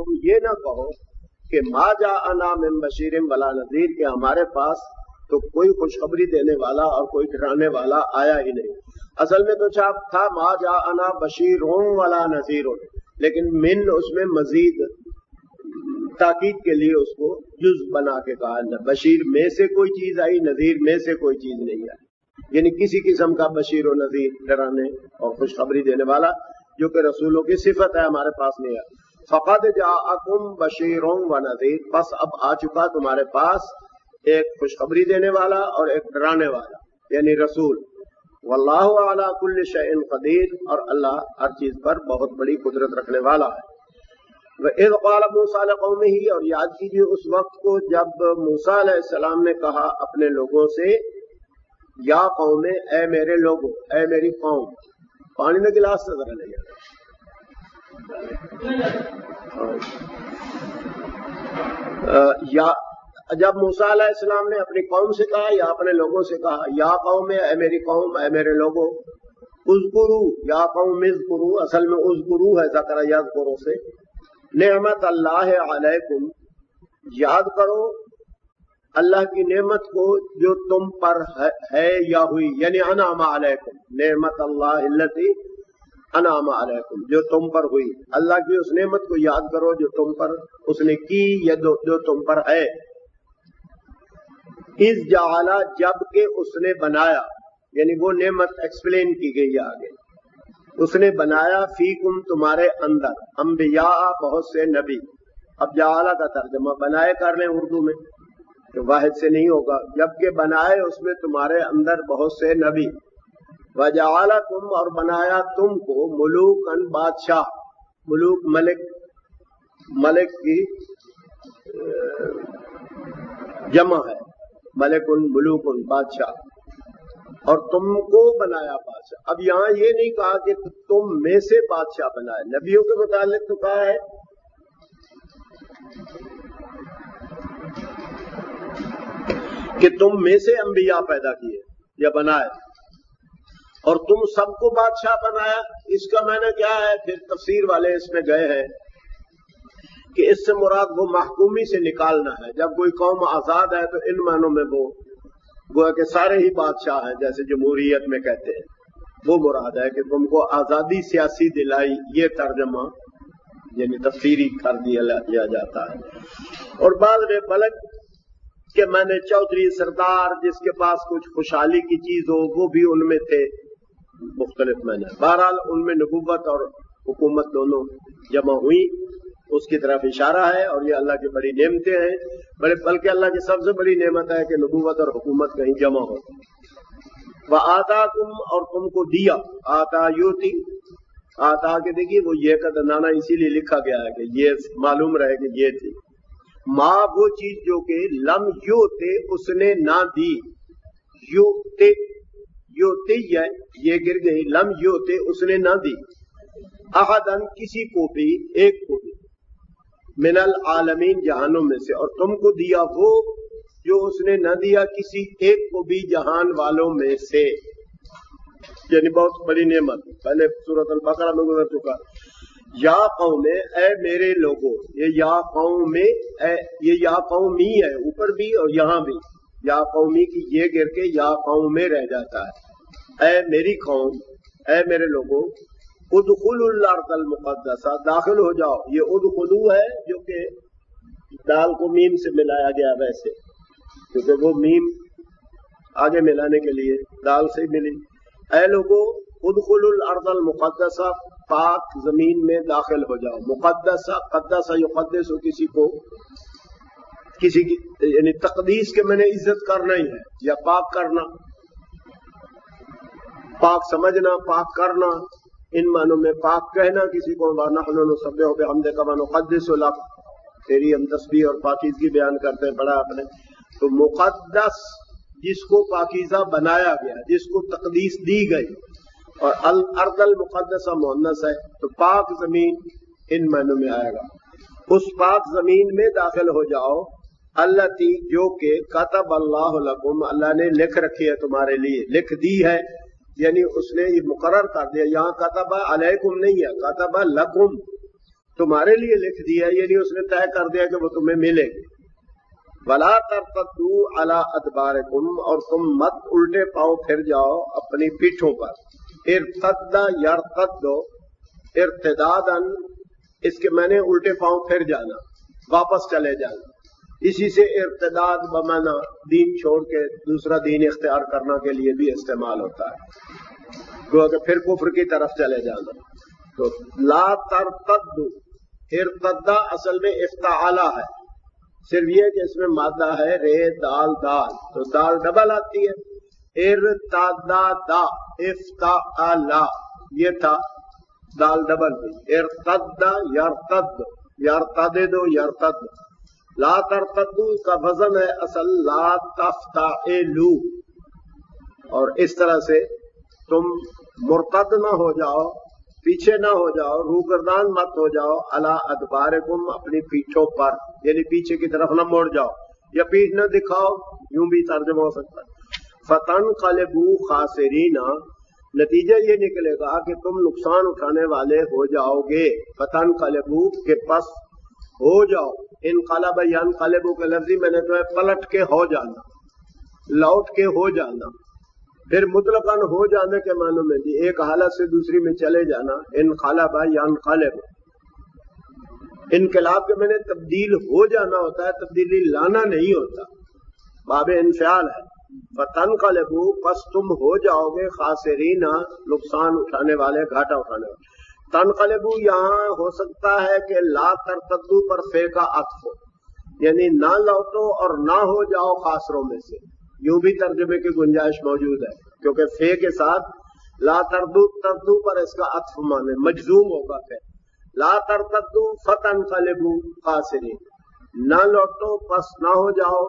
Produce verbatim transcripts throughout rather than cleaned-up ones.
تم یہ نہ کہو کہ ما جاءنا من بشیر ولا نذیر، کہ ہمارے پاس تو کوئی خوشخبری دینے والا اور کوئی ڈرانے والا آیا ہی نہیں۔ اصل میں تو چھاپ تھا ما جاءنا بشیر ولا نذیر، لیکن من اس میں مزید تاکید کے لیے اس کو جز بنا کے کہا، بشیر میں سے کوئی چیز آئی، نذیر میں سے کوئی چیز نہیں آئی، یعنی کسی قسم کا بشیر و نذیر ڈرانے اور خوشخبری دینے والا جو کہ رسولوں کی صفت ہے ہمارے پاس نہیں ہے۔ فقد جاءکم بشیر و نذیر، بس اب آ چکا تمہارے پاس ایک خوشخبری دینے والا اور ایک ڈرانے والا یعنی رسول۔ واللہ علی کل شیء قدیر، اور اللہ ہر چیز پر بہت بڑی قدرت رکھنے والا ہے۔ وَإِذْ قَالَ مُوسَىٰ لِقَوْمِهِ، اور یاد کیجیے اس وقت کو جب موسیٰ علیہ السلام نے کہا اپنے لوگوں سے، یا قوم، اے میرے لوگوں، اے میری قوم۔ پانی میں گلاس سے ذرا لے جائے۔ یا جب موسیٰ علیہ السلام نے اپنی قوم سے کہا یا اپنے لوگوں سے کہا، یا قوم، اے میری قوم، اے میرے لوگوں، اذکرو، یا قوم اذکرو، اصل میں اذکرو ہے ذکر یذکرو سے، نعمت اللہ علیکم، یاد کرو اللہ کی نعمت کو جو تم پر ہے یا ہوئی، یعنی انعم علیکم، نعمت اللہ التی انعم علیکم، جو تم پر ہوئی، اللہ کی اس نعمت کو یاد کرو جو تم پر اس نے کی یا جو تم پر ہے۔ اذ جعل، جب کہ اس نے بنایا، یعنی وہ نعمت ایکسپلین کی گئی آگے، اس نے بنایا فیکم تمہارے اندر، انبیاء بہت سے نبی۔ اب جعل کا ترجمہ بنائے کر لیں اردو میں تو واحد سے نہیں ہوگا، جبکہ بنائے اس میں تمہارے اندر بہت سے نبی۔ وجعلکم، اور بنایا تم کو، ملوکن، بادشاہ، ملوک ملک، ملک کی جمع ہے، ملکن ملوکن، بادشاہ، اور تم کو بنایا بادشاہ۔ اب یہاں یہ نہیں کہا کہ تم میں سے بادشاہ بنائے، نبیوں کے متعلق تو کہا ہے کہ تم میں سے انبیاء پیدا کیے یا بنائے، اور تم سب کو بادشاہ بنایا۔ اس کا معنی کیا ہے؟ پھر تفسیر والے اس میں گئے ہیں کہ اس سے مراد وہ محکومی سے نکالنا ہے، جب کوئی قوم آزاد ہے تو ان معنوں میں وہ گویا کہ سارے ہی بادشاہ ہیں، جیسے جمہوریت میں کہتے ہیں، وہ مراد ہے کہ تم کو آزادی سیاسی دلائی، یہ ترجمہ یعنی تفسیری کر دیا جاتا ہے۔ اور بعد میں بلک کہ میں نے چودھری سردار جس کے پاس کچھ خوشحالی کی چیز ہو وہ بھی ان میں تھے، مختلف معنی۔ بہرحال ان میں نبوت اور حکومت دونوں جمع ہوئی، اس کی طرف اشارہ ہے، اور یہ اللہ کی بڑی نعمتیں ہیں، بلکہ اللہ کی سب سے بڑی نعمت ہے کہ نبوت اور حکومت کہیں جمع ہو۔ وَآتَاكُمْ، اور تم کو دیا، آتا یوتی، آتا کے دیکھیے وہ یہ کا دندانہ اسی لیے لکھا گیا ہے کہ یہ معلوم رہے کہ یہ تھی، ماں وہ چیز جو کہ لم یوتے اس نے نہ دی، یوتے یوتے یہ گر گئی، لم یوتے اس نے نہ دی، احدن کسی کو بھی، ایک کو بھی، من العالمین جہانوں میں سے، اور تم کو دیا وہ جو اس نے نہ دیا کسی ایک کو بھی جہان والوں میں سے، یعنی بہت بڑی نعمت۔ پہلے سورۃ البقرہ میں گزر چکا۔ یا قوم، اے میرے لوگوں، یہ یا قوم میں اے یہ یا قومی ہے، اوپر بھی اور یہاں بھی، یا قومی کی یہ گر کے یا قوم میں رہ جاتا ہے۔ اے میری قوم، اے میرے لوگوں، ادخلوا الارض المقدسہ، داخل ہو جاؤ، یہ ادخلوا ہے جو کہ دال کو میم سے ملایا گیا ویسے، کیونکہ وہ میم آگے ملانے کے لیے دال سے ملی۔ اے لوگوں، ادخلوا الارض المقدسہ، پاک زمین میں داخل ہو جاؤ۔ مقدسہ، قدسہ یقدس کسی کو کسی کی یعنی تقدیس کے میں نے عزت کرنا ہی ہے، یا پاک کرنا، پاک سمجھنا، پاک کرنا، ان معنوں میں پاک کہنا کسی کو، وَنَحْنُ نُسَبِّحُ بِحَمْدِكَ وَنُقَدِّسُ لَكَ، تیری ہم تسبیح اور پاکیزگی بیان کرتے ہیں، پڑھا آپ نے۔ تو مقدس جس کو پاکیزہ بنایا گیا، جس کو تقدیس دی گئی، اور الارض المقدسہ مؤنث ہے تو پاک زمین ان معنوں میں آئے گا۔ اس پاک زمین میں داخل ہو جاؤ، التی جو کہ کتب اللہ لکم، اللہ نے لکھ رکھی ہے تمہارے لیے، لکھ دی ہے، یعنی اس نے یہ مقرر کر دیا۔ یہاں کتب علیکم نہیں ہے، کتب لکم، تمہارے لیے لکھ دیا، یعنی اس نے طے کر دیا کہ وہ تمہیں ملے گی۔ ولا ترتدوا علی ادبارکم، اور تم مت الٹے پاؤں پھر جاؤ اپنی پیٹھوں پر۔ ارتد یرتد، ارتدادن اس کے میں نے الٹے پاؤں پھر جانا، واپس چلے جانا، اسی سے ارتداد بمانا دین چھوڑ کے دوسرا دین اختیار کرنا کے لیے بھی استعمال ہوتا ہے، گویا کہ پھر کفر کی طرف چلے جانا۔ تو لا ترتد، ارتدا اصل میں افتعالا ہے، صرف یہ کہ اس میں مادہ ہے رے دال دال، تو دال ڈبل آتی ہے۔ ارتدا دا افتعالا، یہ تھا دال ڈبل بھی، ارتد یرتد، یرتد یرتد۔ لا ترتدو کا وزن ہے اصل لا تفتعلو، اور اس طرح سے تم مرتد نہ ہو جاؤ، پیچھے نہ ہو جاؤ، روگردان مت ہو جاؤ، علی ادبارکم اپنی پیٹھوں پر، یعنی پیچھے کی طرف نہ موڑ جاؤ یا پیٹھ نہ دکھاؤ، یوں بھی ترجمہ ہو سکتا ہے۔ فتنقلبوا خاسرین، نتیجہ یہ نکلے گا کہ تم نقصان اٹھانے والے ہو جاؤ گے۔ فتنقلبوا کے پس ہو جاؤ، انقلب ینقلب کے لفظی میں نے تو ہے پلٹ کے ہو جانا، لوٹ کے ہو جانا، پھر مطلقاً ہو جانے کے معنی میں بھی ایک حالت سے دوسری میں چلے جانا، انقلب ینقلب۔ انقلاب کے میں نے تبدیل ہو جانا ہوتا ہے، تبدیلی لانا نہیں ہوتا، باب انفعال ہے۔ فتنقلبوا، پس تم ہو جاؤ گے خاسرین، نقصان اٹھانے والے، گھاٹا اٹھانے والے۔ تنقلبو یہاں ہو سکتا ہے کہ لا ترتدو پر فے کا عطف ہو، یعنی نہ لوٹو اور نہ ہو جاؤ خاسروں میں سے، یوں بھی ترجمے کی گنجائش موجود ہے، کیونکہ فے کے ساتھ لا تردو، تردو پر اس کا عطف مانے مجزوم ہوگا، پھر لا ترتدو فتنقلبو خاسرین، نہ لوٹو پس نہ ہو جاؤ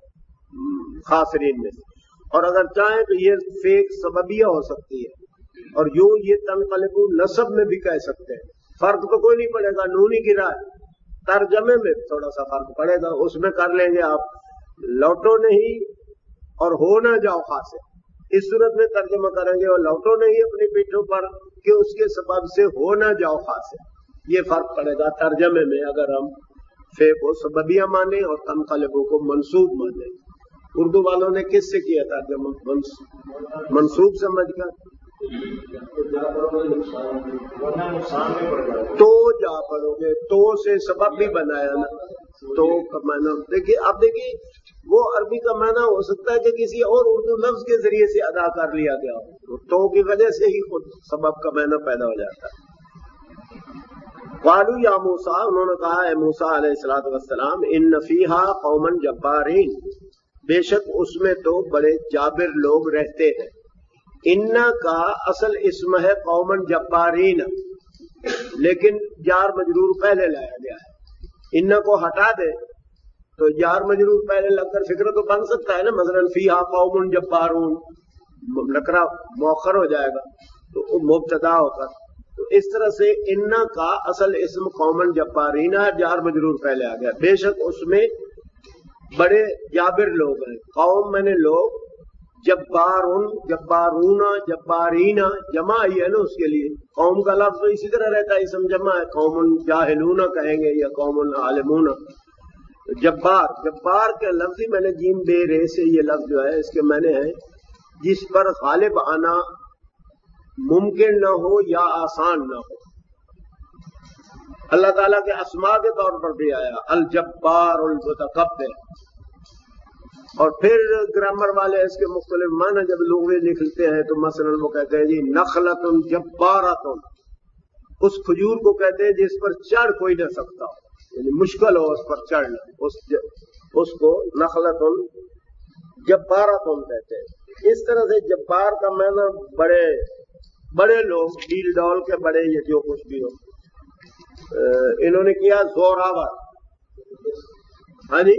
خاسرین میں سے۔ اور اگر چاہیں تو یہ فے سببیہ ہو سکتی ہے، اور یوں یہ تنقلبو نصب میں بھی کہہ سکتے ہیں، فرق تو کوئی نہیں پڑے گا، نون ہی گرا ہے، ترجمے میں تھوڑا سا فرق پڑے گا، اس میں کر لیں گے آپ لوٹو نہیں اور ہو نہ جاؤ خاسر، اس صورت میں ترجمہ کریں گے اور لوٹو نہیں اپنی پیٹھوں پر کہ اس کے سبب سے ہو نہ جاؤ خاسر، یہ فرق پڑے گا ترجمے میں اگر ہم فے کو سببیہ مانیں اور تنقلبو کو منصوب مانیں۔ اردو والوں نے کس سے کیا ترجمہ؟ منصوب سمجھ کر تو جا پڑو گے، تو سے سبب بھی بنایا نا، تو کا معنی دیکھیے، آپ دیکھیے وہ عربی کا معنی ہو سکتا ہے کہ کسی اور اردو لفظ کے ذریعے سے ادا کر لیا گیا ہو، تو کی وجہ سے ہی خود سبب کا معنی پیدا ہو جاتا ہے۔ قالوا یا موسیٰ، انہوں نے کہا اے موسیٰ علیہ الصلوۃ والسلام، ان فیہا قوما جبارین، بے شک اس میں تو بڑے جابر لوگ رہتے ہیں۔ انا کا اصل اسم ہے قومن جبارین، لیکن جار مجرور پہلے لایا گیا ہے، انا کو ہٹا دے تو جار مجرور پہلے لگ کر فکر تو بن سکتا ہے نا، مثلا فیہا قوم جبارون، نکرہ مؤخر ہو جائے گا تو مبتدا ہو کر، تو اس طرح سے انا کا اصل اسم قومن جبارین، جار مجرور پہلے آ گیا، بے شک اس میں بڑے جابر لوگ ہیں، قوم میں نے لوگ، جبارون جبارون جبارین جمع ہی ہے نا اس کے لیے، قوم کا لفظ تو اسی طرح رہتا ہے، اسم جمع ہے، قوم جاہلون کہیں گے یا قوم عالمون۔ جبار، جبار کے لفظی میں نے جیم بے رے سے یہ لفظ جو ہے اس کے معنی ہے جس پر غالب آنا ممکن نہ ہو یا آسان نہ ہو۔ اللہ تعالیٰ کے اسماء کے طور پر بھی آیا الجبار المتکبر، اور پھر گرامر والے اس کے مختلف معنی جب لغوی لکھتے ہیں تو مثلا وہ کہتے ہیں جی نخلۃ جبارۃ، اس کھجور کو کہتے ہیں جس پر چڑھ کوئی نہ سکتا ہو، یعنی مشکل ہو اس پر چڑھنا، اس اس کو نخلۃ جبارۃ کہتے ہیں۔ اس طرح سے جبار کا معنی بڑے بڑے لوگ، ڈیل ڈول کے بڑے، یہ جو کچھ بھی ہو، انہوں نے کیا زوراور، ہاں جی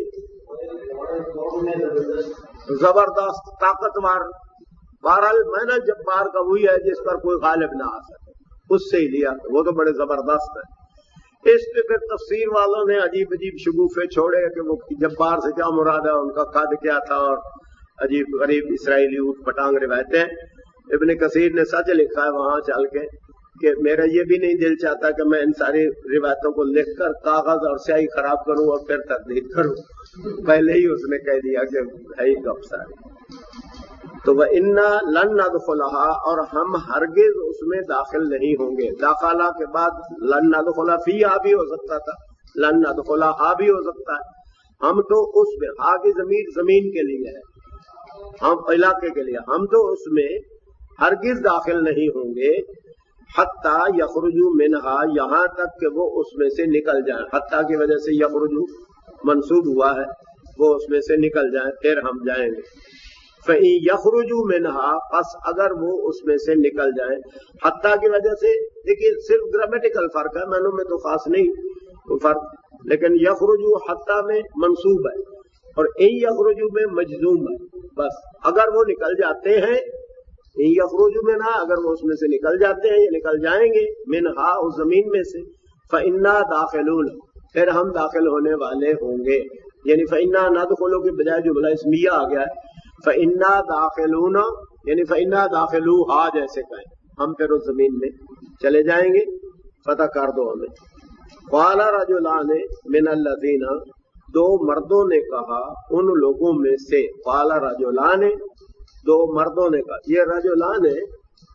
زبردست، طاقتور، بہرحال معنی جبار کا وہی ہے جس پر کوئی غالب نہ آ سکے، اس سے ہی لیا، وہ تو بڑے زبردست ہے۔ اس پہ پھر تفسیر والوں نے عجیب عجیب شگوفے چھوڑے کہ وہ جبار سے کیا مراد ہے، ان کا قد کیا تھا، اور عجیب غریب اسرائیلی اوٹ پٹانگ روایتیں۔ ابن کثیر نے سچ لکھا ہے وہاں چل کے کہ میرا یہ بھی نہیں دل چاہتا کہ میں ان ساری روایتوں کو لکھ کر کاغذ اور سیاہی خراب کروں اور پھر تردید کروں، پہلے ہی اس نے کہہ دیا کہ ہے ہی گپ ساری۔ تو وہ انا لن ندخلها، اور ہم ہرگز اس میں داخل نہیں ہوں گے۔ داخلہ کے بعد لن ندخل فیہا بھی ہو سکتا تھا، لن ندخلها بھی ہو سکتا ہے۔ ہم تو اس میں، ہا کی ضمیر زمین کے لیے ہے، ہم علاقے کے لیے، ہم تو اس میں ہرگز داخل نہیں ہوں گے، حتیٰ یخرجوا منہا، یہاں تک کہ وہ اس میں سے نکل جائیں۔ حتیٰ کی وجہ سے یخرجوا منصوب ہوا ہے، وہ اس میں سے نکل جائیں، پھر ہم جائیں گے۔ فَإِن يَخْرُجُوا مِنْهَا، پس اگر وہ اس میں سے نکل جائیں، حتیٰ کی وجہ سے، دیکھیے صرف گرامیٹیکل فرق ہے، معنوں میں تو خاص نہیں فرق، لیکن یخرجوا حتیٰ میں منصوب ہے اور ان یخرجوا میں مجزوم ہے۔ بس اگر وہ نکل جاتے ہیں، ان یخرجوا منہا، اگر وہ اس میں سے نکل جاتے ہیں یا نکل جائیں گے، منہا اس زمین میں سے، فَإِنَّا دَاخِلُونَ، پھر ہم داخل ہونے والے ہوں گے۔ یعنی فَإِنَّا نَدْخُلُ کے بجائے جملہ اسمیہ آ گیا ہے، فَإِنَّا دَاخِلُونَ، یعنی فَإِنَّا دَاخِلُوهَا جیسے کہیں، ہم پھر اس زمین میں چلے جائیں گے، فتح کر دو ہمیں۔ قَالَ رَجُلَانِ مِنَ الَّذِينَ، دو مردوں نے کہا ان لوگوں میں سے، قَالَ رَجُلَانِ، دو مردوں نے کہا، یہ رجلان ہے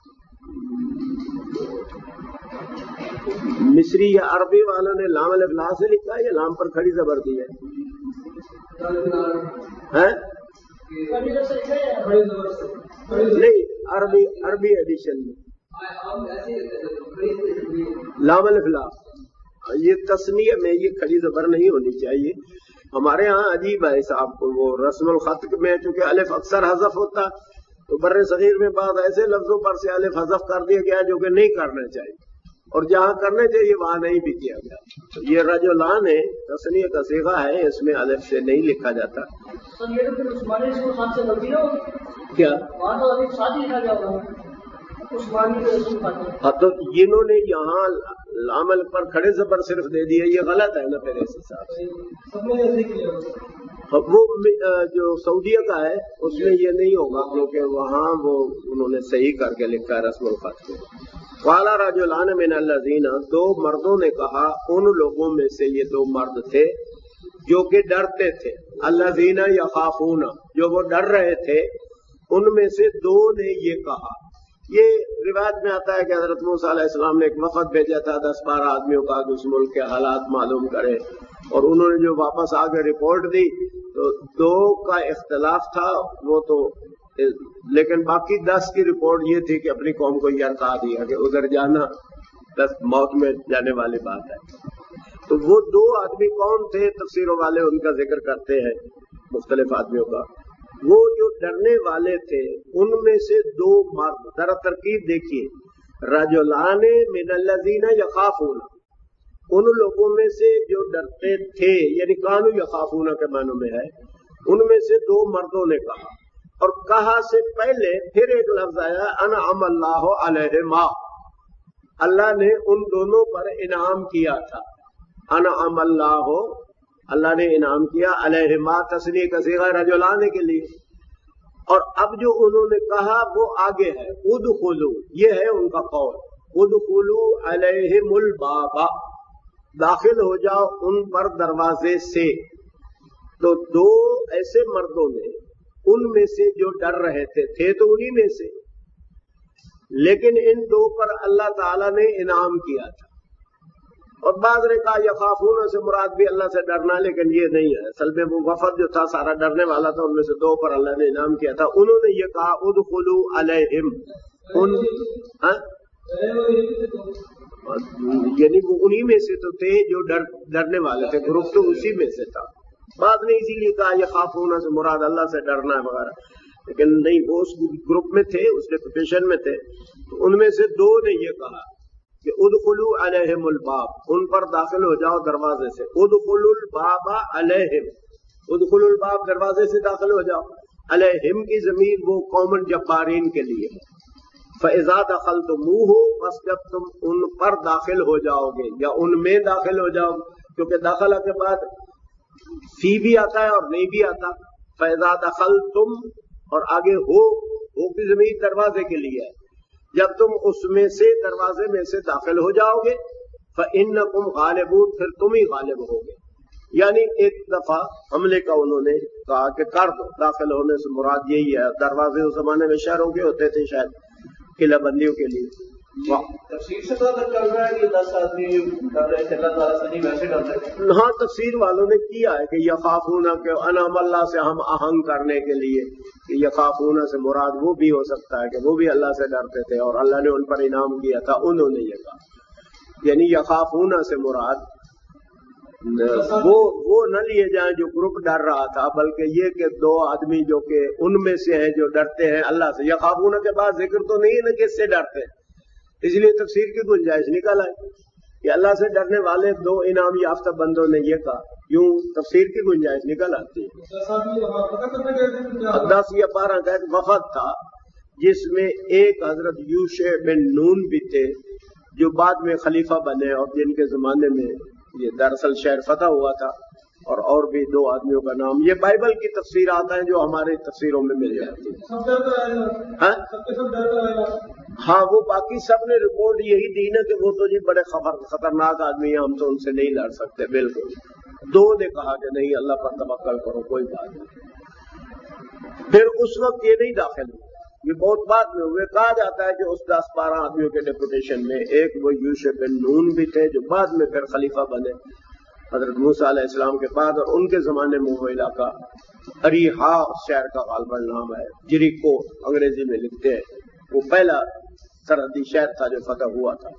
مصری یا عربی والوں نے لام الف لا سے لکھا ہے یا لام پر کھڑی زبر دی ہے؟ نہیں، عربی عربی ایڈیشن میں لام الف لا، یہ تسنیہ میں یہ کھڑی زبر نہیں ہونی چاہیے۔ ہمارے ہاں عجیب ہے صاحب کو، وہ رسم الخط میں چونکہ الف اکثر حذف ہوتا تو بر صغیر میں بعض ایسے لفظوں پر سے الف حذف کر دیا گیا جو کہ نہیں کرنا چاہیے، اور جہاں کرنے چاہیے وہاں نہیں بھی کیا گیا۔ یہ رجلان ہے، تسنیہ کا صیغہ ہے، اس میں الف سے نہیں لکھا جاتا۔ کیا ہاں، تو جنہوں نے یہاں لامل پر کھڑے زبر صرف دے دیا، یہ غلط ہے نا پھر اس حساب سے۔ وہ جو سعودیہ کا ہے اس میں یہ نہیں ہوگا، کیونکہ وہاں وہ انہوں نے صحیح کر کے لکھا ہے رسم الخط میں۔ قال رجلان من الذین، دو مردوں نے کہا ان لوگوں میں سے، یہ دو مرد تھے جو کہ ڈرتے تھے، الذین یخافون، جو وہ ڈر رہے تھے، ان میں سے دو نے یہ کہا۔ یہ روایت میں آتا ہے کہ حضرت موسیٰ علیہ السلام نے ایک وفد بھیجا تھا دس بارہ آدمیوں کا کہ اس ملک کے حالات معلوم کرے، اور انہوں نے جو واپس آ کے رپورٹ دی تو دو کا اختلاف تھا، وہ تو لیکن باقی دس کی رپورٹ یہ تھی کہ اپنی قوم کو یہ کہا دیا کہ ادھر جانا دس موت میں جانے والی بات ہے۔ تو وہ دو آدمی کون تھے؟ تفسیروں والے ان کا ذکر کرتے ہیں مختلف آدمیوں کا۔ وہ جو ڈرنے والے تھے ان میں سے دو مرد، ذرا ترکیب دیکھیے، رجلان من الذین یخافون، ان لوگوں میں سے جو ڈرتے تھے، یعنی کانوا یخافون کے معنوں میں ہے، ان میں سے دو مردوں نے کہا، اور کہا سے پہلے پھر ایک لفظ آیا، انعم اللہ علیہما، اللہ نے ان دونوں پر انعام کیا تھا، انعم اللہ، اللہ نے انعام کیا، علیہما تثنیہ کا صیغہ رجلان کے لیے۔ اور اب جو انہوں نے کہا وہ آگے ہے، ادخلوا، یہ ہے ان کا قول، ادخلوا علیہم الباب، داخل ہو جاؤ ان پر دروازے سے۔ تو دو ایسے مردوں نے ان میں سے جو ڈر رہے تھے، تھے تو انہی میں سے، لیکن ان دو پر اللہ تعالی نے انعام کیا تھا۔ اور بعض نے کہا یخافون سے مراد بھی اللہ سے ڈرنا، لیکن یہ نہیں ہے، اصل میں وہ وفد جو تھا سارا ڈرنے والا تھا، ان میں سے دو پر اللہ نے انعام کیا تھا۔ انہوں نے یہ کہا ادخلوا علیہم، ان یعنی وہ انہی میں سے تو تھے جو ڈر ڈرنے والے تھے، گروپ تو اسی میں سے تھا۔ بعض نے اسی لیے کہا یخافون سے مراد اللہ سے ڈرنا ہے وغیرہ، لیکن نہیں، وہ اس گروپ میں تھے، اس ڈپوٹیشن میں تھے۔ تو ان میں سے دو نے یہ کہا کہ ادخلوا علیہم الباب، ان پر داخل ہو جاؤ دروازے سے، ادخلوا الباب علیہم، ادخلوا الباب دروازے سے داخل ہو جاؤ، علیہم کی ضمیر وہ قوم جبارین کے لیے ہے۔ فَإِذَا دَخَلْتُمُوهُ، بس جب تم ان پر داخل ہو جاؤ گے یا ان میں داخل ہو جاؤ گے، کیونکہ داخلہ کے بعد فی بھی آتا ہے اور نہیں بھی آتا، فَإِذَا دَخَلْتُم اور آگے ہو، ہو کی ضمیر دروازے کے لیے ہے، جب تم اس میں سے دروازے میں سے داخل ہو جاؤ گے فَإِنَّكُمْ غَالِبُونَ، پھر تم ہی غالب ہوگے. یعنی ایک دفعہ حملے کا انہوں نے کہا کہ کر دو، داخل ہونے سے مراد یہی ہے. دروازے اس زمانے میں شہروں کے ہوتے تھے شاید قلعہ بندیوں کے لیے. تفسیر سے پتہ چل رہا ہے کہ دس آدمی کر رہے تھے اللہ تعالیٰ سے نہیں ویسے کرتے تھے. ہاں تفسیر والوں نے کیا ہے کہ یخافون کہ انعم اللہ سے ہم آہنگ کرنے کے لیے کہ یخافون سے مراد وہ بھی ہو سکتا ہے کہ وہ بھی اللہ سے ڈرتے تھے اور اللہ نے ان پر انعام کیا تھا. انہوں نے یہ کہا یعنی یخافون سے مراد وہ وہ نہ لیے جائیں جو گروپ ڈر رہا تھا، بلکہ یہ کہ دو آدمی جو کہ ان میں سے ہیں جو ڈرتے ہیں اللہ سے. یخافون کے بعد ذکر تو نہیں ہے نا کہ اس سے ڈرتے ہیں، اس لیے تفسیر کی گنجائش نکل آئی کہ اللہ سے ڈرنے والے دو انعام یافتہ بندوں نے یہ کہا، یوں تفسیر کی گنجائش نکل آتی ہے. دس یا بارہ کا ایک وفد تھا جس میں ایک حضرت یوشع بن نون بھی تھے جو بعد میں خلیفہ بنے اور جن کے زمانے میں یہ دراصل شہر فتح ہوا تھا، اور اور بھی دو آدمیوں کا نام. یہ بائبل کی تفسیرات ہیں جو ہمارے تفسیروں میں مل جاتی ہیں. ہاں وہ باقی سب نے رپورٹ یہی دی نا کہ وہ تو جی بڑے خطرناک آدمی ہیں، ہم تو ان سے نہیں لڑ سکتے. بالکل دو نے کہا کہ نہیں اللہ پر توکل کرو کوئی بات نہیں. پھر اس وقت یہ نہیں داخل ہوئے، یہ بہت بعد میں ہوئے. کہا جاتا ہے کہ اس دس بارہ آدمیوں کے ڈیپوٹیشن میں ایک وہ یوشع بن نون بھی تھے جو بعد میں پھر خلیفہ بنے حضرت موسیٰ علیہ السلام کے بعد، اور ان کے زمانے میں وہ علاقہ اریحا شہر کا غالباً نام ہے، جریکو انگریزی میں لکھتے ہیں. وہ پہلا سرحدی شہر تھا جو فتح ہوا تھا.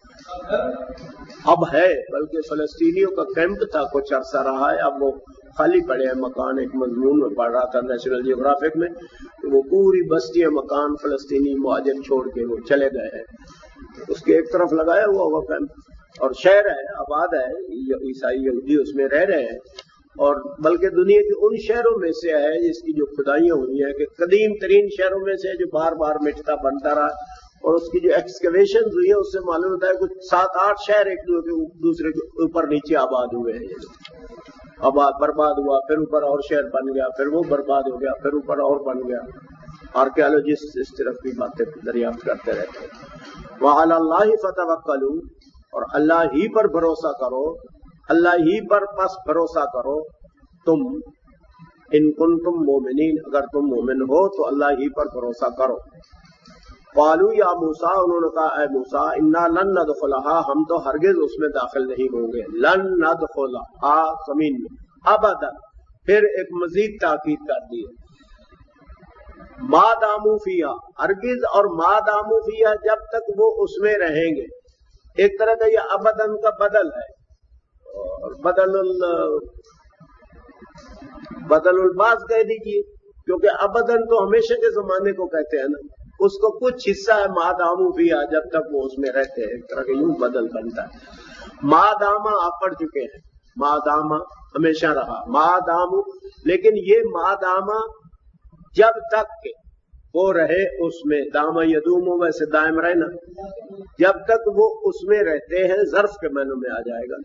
اب ہے بلکہ فلسطینیوں کا کیمپ تھا، کچھ عرصہ رہا ہے، اب وہ خالی پڑے ہیں مکان. ایک مضمون میں پڑھ رہا تھا نیشنل جیوگرافک میں، وہ پوری بستی مکان فلسطینی مہاجر چھوڑ کے وہ چلے گئے ہیں. اس کے ایک طرف لگایا ہوا وہ کیمپ، اور شہر ہے آباد ہے، عیسائی یہودی اس میں رہ رہے ہیں. اور بلکہ دنیا کے ان شہروں میں سے ہے جس کی جو کھدائیاں ہوئی ہیں کہ قدیم ترین شہروں میں سے جو بار بار مٹتا بنتا رہا، اور اس کی جو ایکسکیویشن ہوئی ہے اس سے معلوم ہوتا ہے کچھ سات آٹھ شہر ایک دوسرے کے اوپر نیچے آباد ہوئے ہیں. آباد برباد ہوا، پھر اوپر اور شہر بن گیا، پھر وہ برباد ہو گیا، پھر اوپر اور بن گیا. آرکیالوجسٹ اس طرف کی باتیں دریافت کرتے رہتے ہیں. وعلی اللہ فتوکلوا، اور اللہ ہی پر بھروسہ کرو، اللہ ہی پر پس بھروسہ کرو تم، ان کنتم مومنین، اگر تم مومن ہو تو اللہ ہی پر بھروسہ کرو. قالوا یا موسیٰ، انہوں نے کہا اے موسیٰ، انا لن ندخلها، ہم تو ہرگز اس میں داخل نہیں ہوں گے. لن ندخلها زمین میں، ابدا، پھر ایک مزید تاکید کر دی ہے، ما داموا فیہا، ہرگز، اور ما داموا فیہا، جب تک وہ اس میں رہیں گے. ایک طرح کا یہ ابدن کا بدل ہے، اور بدل ال بدل الباز کہہ دیجیے، کیونکہ ابدن تو ہمیشہ کے زمانے کو کہتے ہیں نا، اس کو کچھ حصہ ہے ما داموا فیہا، جب تک وہ اس میں رہتے ہیں. ایک طرح کا یوں بدل بنتا ہے. ما داما آپ پڑھ چکے ہیں، ما داما ہمیشہ رہا، ما داموا، لیکن یہ ما داما جب تک کہ وہ رہے اس میں، داما یدوم ویسے دائم رہنا، جب تک وہ اس میں رہتے ہیں ظرف کے معنوں میں آ جائے گا.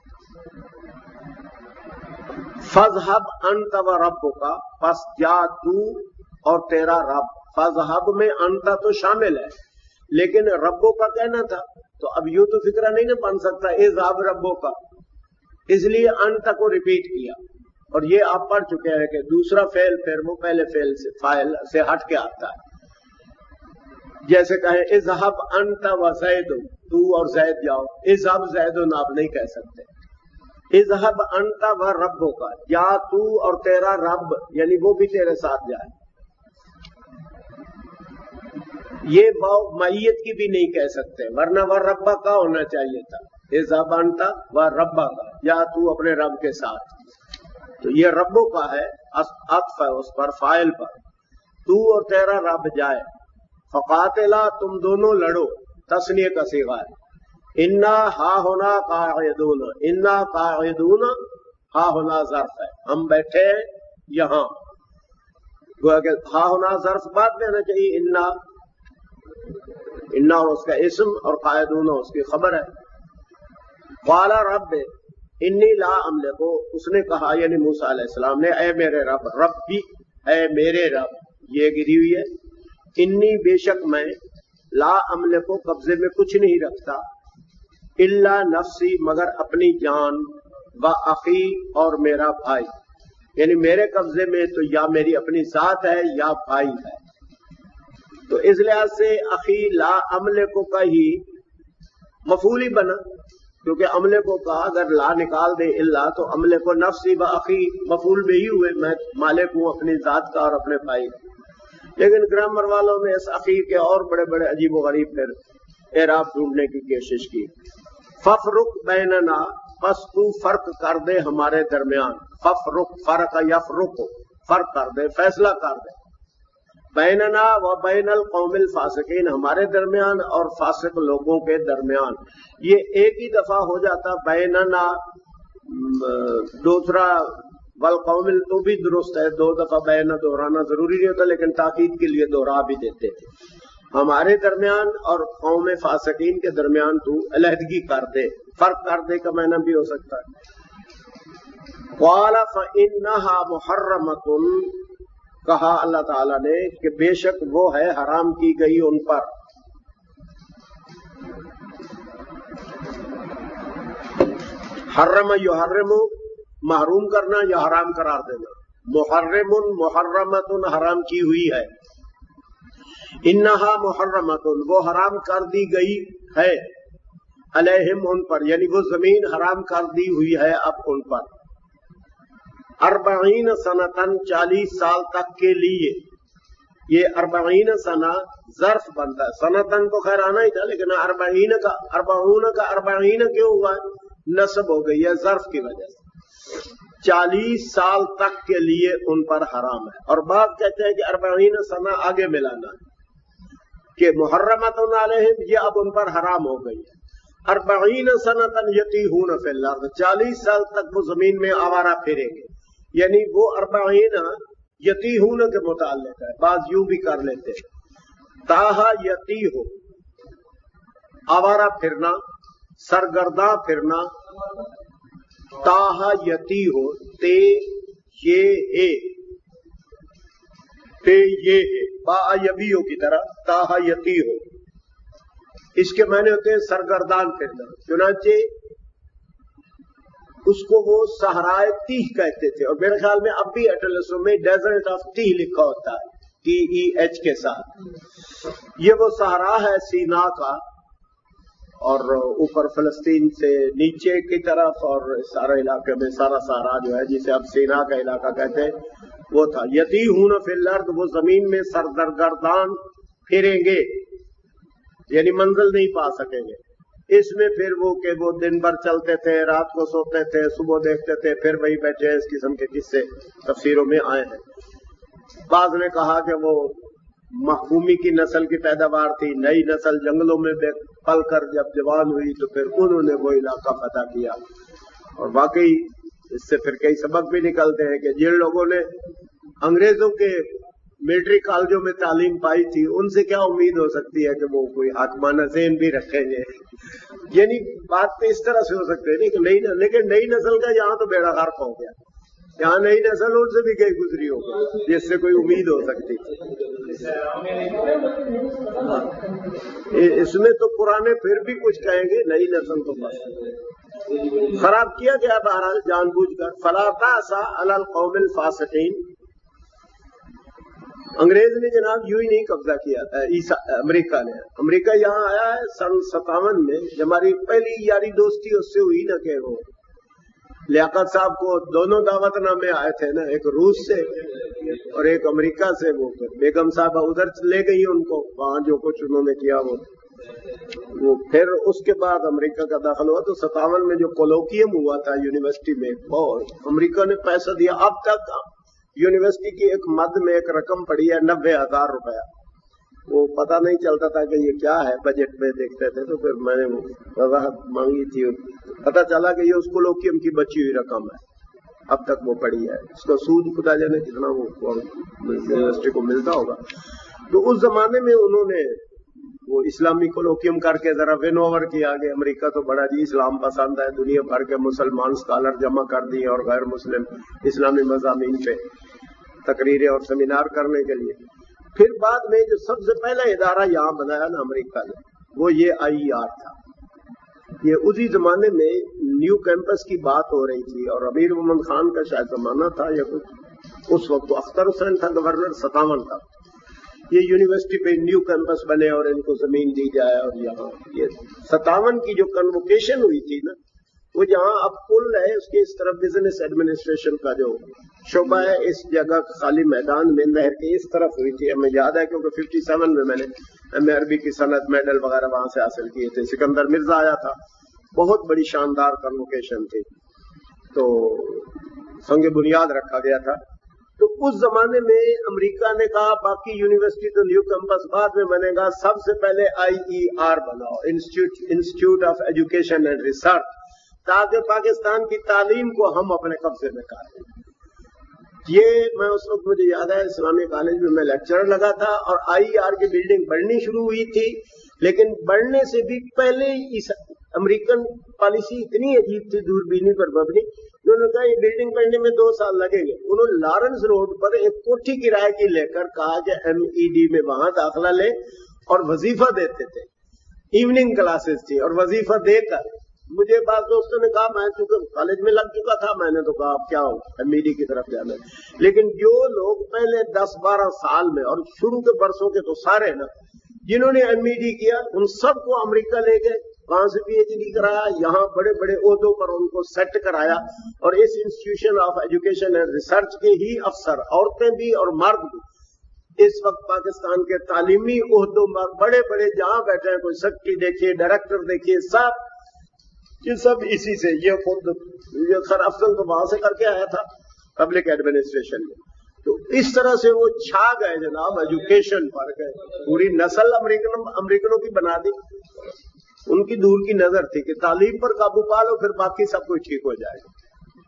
فذهب انت وربک، پس جا تو اور تیرا رب. فذهب میں انت تو شامل ہے، لیکن ربو کا کہنا تھا تو اب یوں تو فکرہ نہیں نہ بن سکتا اذهب ربو کا، اس لیے انت کو ریپیٹ کیا. اور یہ آپ پڑھ چکے ہیں کہ دوسرا فعل پھر وہ پہلے فعل سے فاعل سے ہٹ کے آتا ہے. جیسے کہیں اذهب انت وزید، تو اور زید جاؤ. اذهب زید آپ نہیں کہہ سکتے. اذهب انت وربک، جا تو اور تیرا رب، یعنی وہ بھی تیرے ساتھ جائے. یہ معیت کی بھی نہیں کہہ سکتے، ورنہ وربک کا ہونا چاہیے تھا. اذهب انت وربک، جا تو اپنے رب کے ساتھ. تو یہ ربو کا ہے، عطف ہے اس پر، فاعل پر. تو اور تیرا رب جائے. فقاتلا، تم دونوں لڑو، تثنیہ کا صیغہ ہے. انا ہا ہونا قاعدون، انا قاعدون، ہا ہونا ظرف ہے، ہم بیٹھے ہیں یہاں. گویا کہ ہا ہونا ظرف بعد میں آنا چاہیے. انا انا اور اس کا اسم، اور قاعدون اس کی خبر ہے. قال رب انی لا املک، اس نے کہا یعنی موسیٰ علیہ السلام نے، اے میرے رب، رب بھی اے میرے رب، یہ گری ہوئی ہے. انی بے شک میں، لا عملے کو قبضے میں کچھ نہیں رکھتا، الا نفسی مگر اپنی جان، و اخی اور میرا بھائی، یعنی میرے قبضے میں تو یا میری اپنی ذات ہے یا بھائی ہے۔ تو اس لحاظ سے اخی لا عملے کو کا ہی مفعول ہی بنا، کیونکہ عملے کو کہا اگر لا نکال دے الا تو عملے کو نفسی و اخی مفعول بھی ہی ہوئے، میں مالک ہوں اپنی ذات کا اور اپنے بھائی کا۔ لیکن گرامر والوں نے اس اخیر کے اور بڑے بڑے عجیب و غریب پھر اعراب ڈھونڈنے کی کوشش کی۔ ففرق بیننا، پس تو فرق کر دے ہمارے درمیان، ففرق فرق یفرق، فرق کر دے، فیصلہ کر دے، بیننا و بین القوم الفاسقین، ہمارے درمیان اور فاسق لوگوں کے درمیان۔ یہ ایک ہی دفعہ ہو جاتا بیننا، دوسرا والقوم تو بھی درست ہے، دو دفعہ بیان دہرانا ضروری نہیں ہوتا، لیکن تاکید کے لیے دوہرا بھی دیتے تھے۔ ہمارے درمیان اور قوم فاسقین کے درمیان تو علیحدگی کر دے، فرق کر دے کا معنی بھی ہو سکتا ہے۔ قال فإنها محرمۃ، کہا اللہ تعالیٰ نے کہ بے شک وہ ہے حرام کی گئی ان پر۔ حرم یحرم، محروم کرنا یا حرام قرار دینا، محرم محرمۃ حرام کی ہوئی ہے، انہا محرمۃ وہ حرام کر دی گئی ہے، علیہم ان پر، یعنی وہ زمین حرام کر دی ہوئی ہے اب ان پر، اربعین سنتن چالیس سال تک کے لیے۔ یہ اربعین سنہ ظرف بنتا ہے، سنتن تو خیر آنا ہی تھا، لیکن اربعین کا اربعون کا اربعین کیوں ہوا ہے؟ نصب ہو گئی ہے ظرف کی وجہ سے۔ چالیس سال تک کے لیے ان پر حرام ہے، اور بعض کہتے ہیں کہ اربعین سنہ آگے ملانا ہے کہ محرمۃ علیہم یہ اب ان پر حرام ہو گئی ہے۔ اربعین سنۃ یتیہون فی الارض، چالیس سال تک وہ زمین میں آوارہ پھریں گے، یعنی وہ اربعین یتیہون کے متعلق ہے، بعض یوں بھی کر لیتے ہیں، تاہا یتیہو آوارہ پھرنا، سرگرداں پھرنا، تاہا یتی ہو، تے یہ ہے، تے یہ ہے، با یبیو کی طرح تاہا یتی ہو، اس کے معنی ہوتے ہیں سرگردان پھرنا۔ چنانچہ اس کو وہ صحرائے تیہ کہتے تھے، اور میرے خیال میں اب بھی اٹلسوں میں ڈیزرٹ آف تیہ لکھا ہوتا ہے، ٹی ای ایچ کے ساتھ۔ یہ وہ صحرا ہے سینا کا، اور اوپر فلسطین سے نیچے کی طرف، اور سارے علاقے میں سارا سہارا جو ہے جسے اب سینا کا علاقہ کہتے ہیں وہ تھا۔ یتیہون فی الارض وہ زمین میں سرگردان پھریں گے، یعنی منزل نہیں پا سکیں گے۔ اس میں پھر وہ کہ وہ دن بھر چلتے تھے، رات کو سوتے تھے، صبح دیکھتے تھے، پھر وہی بیٹھے، اس قسم کے قصے تفسیروں میں آئے ہیں۔ بعض نے کہا کہ وہ محکومی کی نسل کی پیداوار تھی، نئی نسل جنگلوں میں پل کر جب جوان ہوئی تو پھر انہوں نے وہ علاقہ فتح کیا، اور واقعی اس سے پھر کئی سبق بھی نکلتے ہیں کہ جن لوگوں نے انگریزوں کے ملٹری کالجوں میں تعلیم پائی تھی ان سے کیا امید ہو سکتی ہے کہ وہ کوئی حاکمانہ ذہن بھی رکھیں گے؟ یعنی بات تو اس طرح سے ہو سکتی ہے کہ نئی لیکن نئی نسل کا یہاں تو بیڑا غرق ہو گیا، یہاں نئی نسل ان سے بھی کئی گزری ہو گئی جس سے کوئی امید ہو سکتی تھی۔ اس میں تو پرانے پھر بھی کچھ کہیں گے، نئی نسل تو بس خراب کیا گیا بہرحال جان بوجھ کر۔ فلا تأسا علی القوم الفاسقین، انگریز نے جناب یوں ہی نہیں قبضہ کیا تھا، امریکہ نے امریکہ یہاں آیا ہے سن ستاون میں، جب ہماری پہلی یاری دوستی اس سے ہوئی نا کہ وہ لیاقت صاحب کو دونوں دعوت نامے آئے تھے نا، ایک روس سے اور ایک امریکہ سے، وہ بیگم صاحبہ ادھر لے گئی ان کو، وہاں جو کچھ انہوں نے کیا وہ وہ پھر اس کے بعد امریکہ کا داخل ہوا۔ تو ستاون میں جو کولوکیم ہوا تھا یونیورسٹی میں، بہت امریکہ نے پیسہ دیا، اب تک یونیورسٹی کی ایک مد میں ایک رقم پڑی ہے نبے ہزار روپیہ، وہ پتہ نہیں چلتا تھا کہ یہ کیا ہے، بجٹ میں دیکھتے تھے تو پھر میں نے وضاحت مانگی تھی، پتہ چلا کہ یہ اس کولوکیم کی بچی ہوئی رقم ہے، اب تک وہ پڑی ہے، اس کا سود خدا جانے کتنا وہ یونیورسٹی کو ملتا ہوگا۔ تو اس زمانے میں انہوں نے وہ اسلامی کولوکیم کر کے ذرا ون اوور کیا کہ امریکہ تو بڑا جی اسلام پسند ہے، دنیا بھر کے مسلمان اسکالر جمع کر دیے اور غیر مسلم اسلامی مضامین پہ تقریریں اور سیمینار کرنے کے لیے۔ پھر بعد میں جو سب سے پہلا ادارہ یہاں بنایا نا امریکہ نے، وہ یہ آئی ای آر تھا. یہ اسی زمانے میں نیو کیمپس کی بات ہو رہی تھی، اور امیر محمد خان کا شاید زمانہ تھا یا کچھ، اس وقت اختر حسین تھا گورنر، ستاون تھا. یہ یونیورسٹی پہ نیو کیمپس بنے اور ان کو زمین دی جائے، اور یہاں یہ ستاون کی جو کنوکیشن ہوئی تھی نا، وہ جہاں اب پل ہے اس کے اس طرف بزنس ایڈمنسٹریشن کا جو شعبہ ہے، اس جگہ خالی میدان میں نہر کے اس طرف ہوئی تھی. ہمیں یاد ہے کیونکہ ففٹی سیون میں میں نے ایم اے عربی کی صنعت میڈل وغیرہ وہاں سے حاصل کیے تھے. سکندر مرزا آیا تھا، بہت بڑی شاندار کنوکیشن تھی، تو سنگ بنیاد رکھا گیا تھا. تو اس زمانے میں امریکہ نے کہا باقی یونیورسٹی تو نیو کیمپس بعد میں بنے گا، سب سے پہلے آئی ای آر بناؤ، institute of education and research, تاکہ پاکستان کی تعلیم کو ہم اپنے قبضے میں کریں. یہ میں اس وقت مجھے یاد ہے اسلامی کالج میں میں لیکچرر لگا تھا، اور آئی آر کی بلڈنگ بڑھنی شروع ہوئی تھی، لیکن بڑھنے سے بھی پہلے اس امریکن پالیسی اتنی عجیب تھی دوربینی پر مبنی، انہوں نے کہا یہ بلڈنگ بننے میں دو سال لگیں گے. انہوں نے لارنس روڈ پر ایک کوٹھی کرائے کی لے کر کہا کہ ایم ای ڈی میں وہاں داخلہ لیں، اور وظیفہ دیتے تھے، ایوننگ کلاسز تھی، اور وظیفہ دے کر مجھے بعض دوستوں نے کہا، میں چونکہ کالج میں لگ چکا تھا، میں نے تو کہا اب کیا ہو ایم ای ڈی کی طرف جانا ہے. لیکن جو لوگ پہلے دس بارہ سال میں اور شروع کے برسوں کے تو سارے نا جنہوں نے ایم ای ڈی کیا، ان سب کو امریکہ لے گئے، وہاں سے پی ایچ ڈی کرایا، یہاں بڑے بڑے عہدوں پر ان کو سیٹ کرایا، اور اس institution of education and research کے ہی افسر، عورتیں بھی اور مرد بھی، اس وقت پاکستان کے تعلیمی عہدوں پر بڑے بڑے جہاں بیٹھے ہیں، کوئی سیکٹری دیکھیے، ڈائریکٹر دیکھیے، سب یہ سب اسی سے. یہ خود یہ سر افضل تو وہاں سے کر کے آیا تھا پبلک ایڈمنسٹریشن میں. تو اس طرح سے وہ چھا گئے جناب، ایجوکیشن پر گئے، پوری نسل امریکن امریکنوں کی بنا دی. ان کی دور کی نظر تھی کہ تعلیم پر قابو پا لو، پھر باقی سب کچھ ٹھیک ہو جائے گا.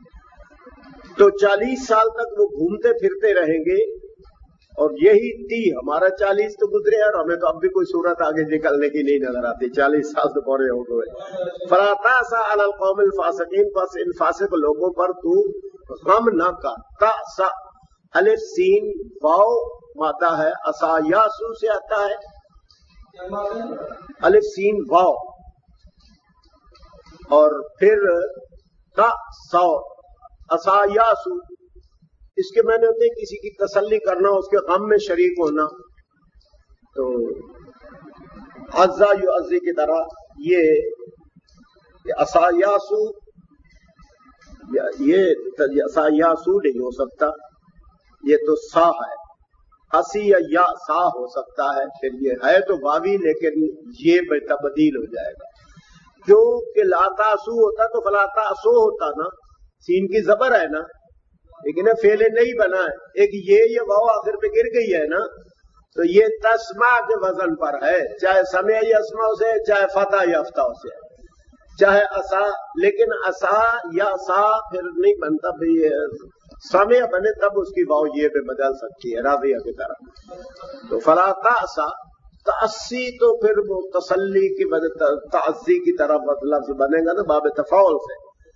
تو چالیس سال تک وہ گھومتے پھرتے رہیں گے، اور یہی تھی ہمارا چالیس تو گزرے، اور ہمیں تو اب بھی کوئی صورت آگے نکلنے کی نہیں نظر آتی. چالیس سال تو پورے ہو گئے. فلا تأسا علی القوم الفاسقین، پس ان فاسق لوگوں پر تو غم نہ کر. تأسا الف سین واو مادہ ہے، اسا یاسو سے آتا ہے، الف سین واو، اور پھر تا سو اسا یاسو، اس کے معنی ہوتے ہیں کسی کی تسلی کرنا، اس کے غم میں شریک ہونا. تو عزا یعزی کی طرح یہ اسا یاسو، یہ اسا یاسو نہیں ہو سکتا، یہ تو سا ہے. اسی یا سا ہو سکتا ہے، پھر یہ ہے تو واوی، لیکن یہ بے تبدیل ہو جائے گا. کیونکہ لا تاسو ہوتا تو فلا تاسو ہوتا نا، سین کی زبر ہے نا، لیکن فعل نہیں بنا ہے. ایک یہ یہ واو آخر پہ گر گئی ہے نا، تو یہ تسمع کے وزن پر ہے، چاہے سمع یسمع سے، چاہے فتح یفتہ سے، چاہے اسا. لیکن اسا یا سا پھر نہیں بنتا، بھئی سمع بنے تب اس کی واو یہ پہ بدل سکتی ہے، راضیہ کی طرح. تو فلا تأسا، تأسی تو پھر وہ تسلی کی وجہ تعزی کی طرح لفظ بنے گا نا، باب تفاعل سے.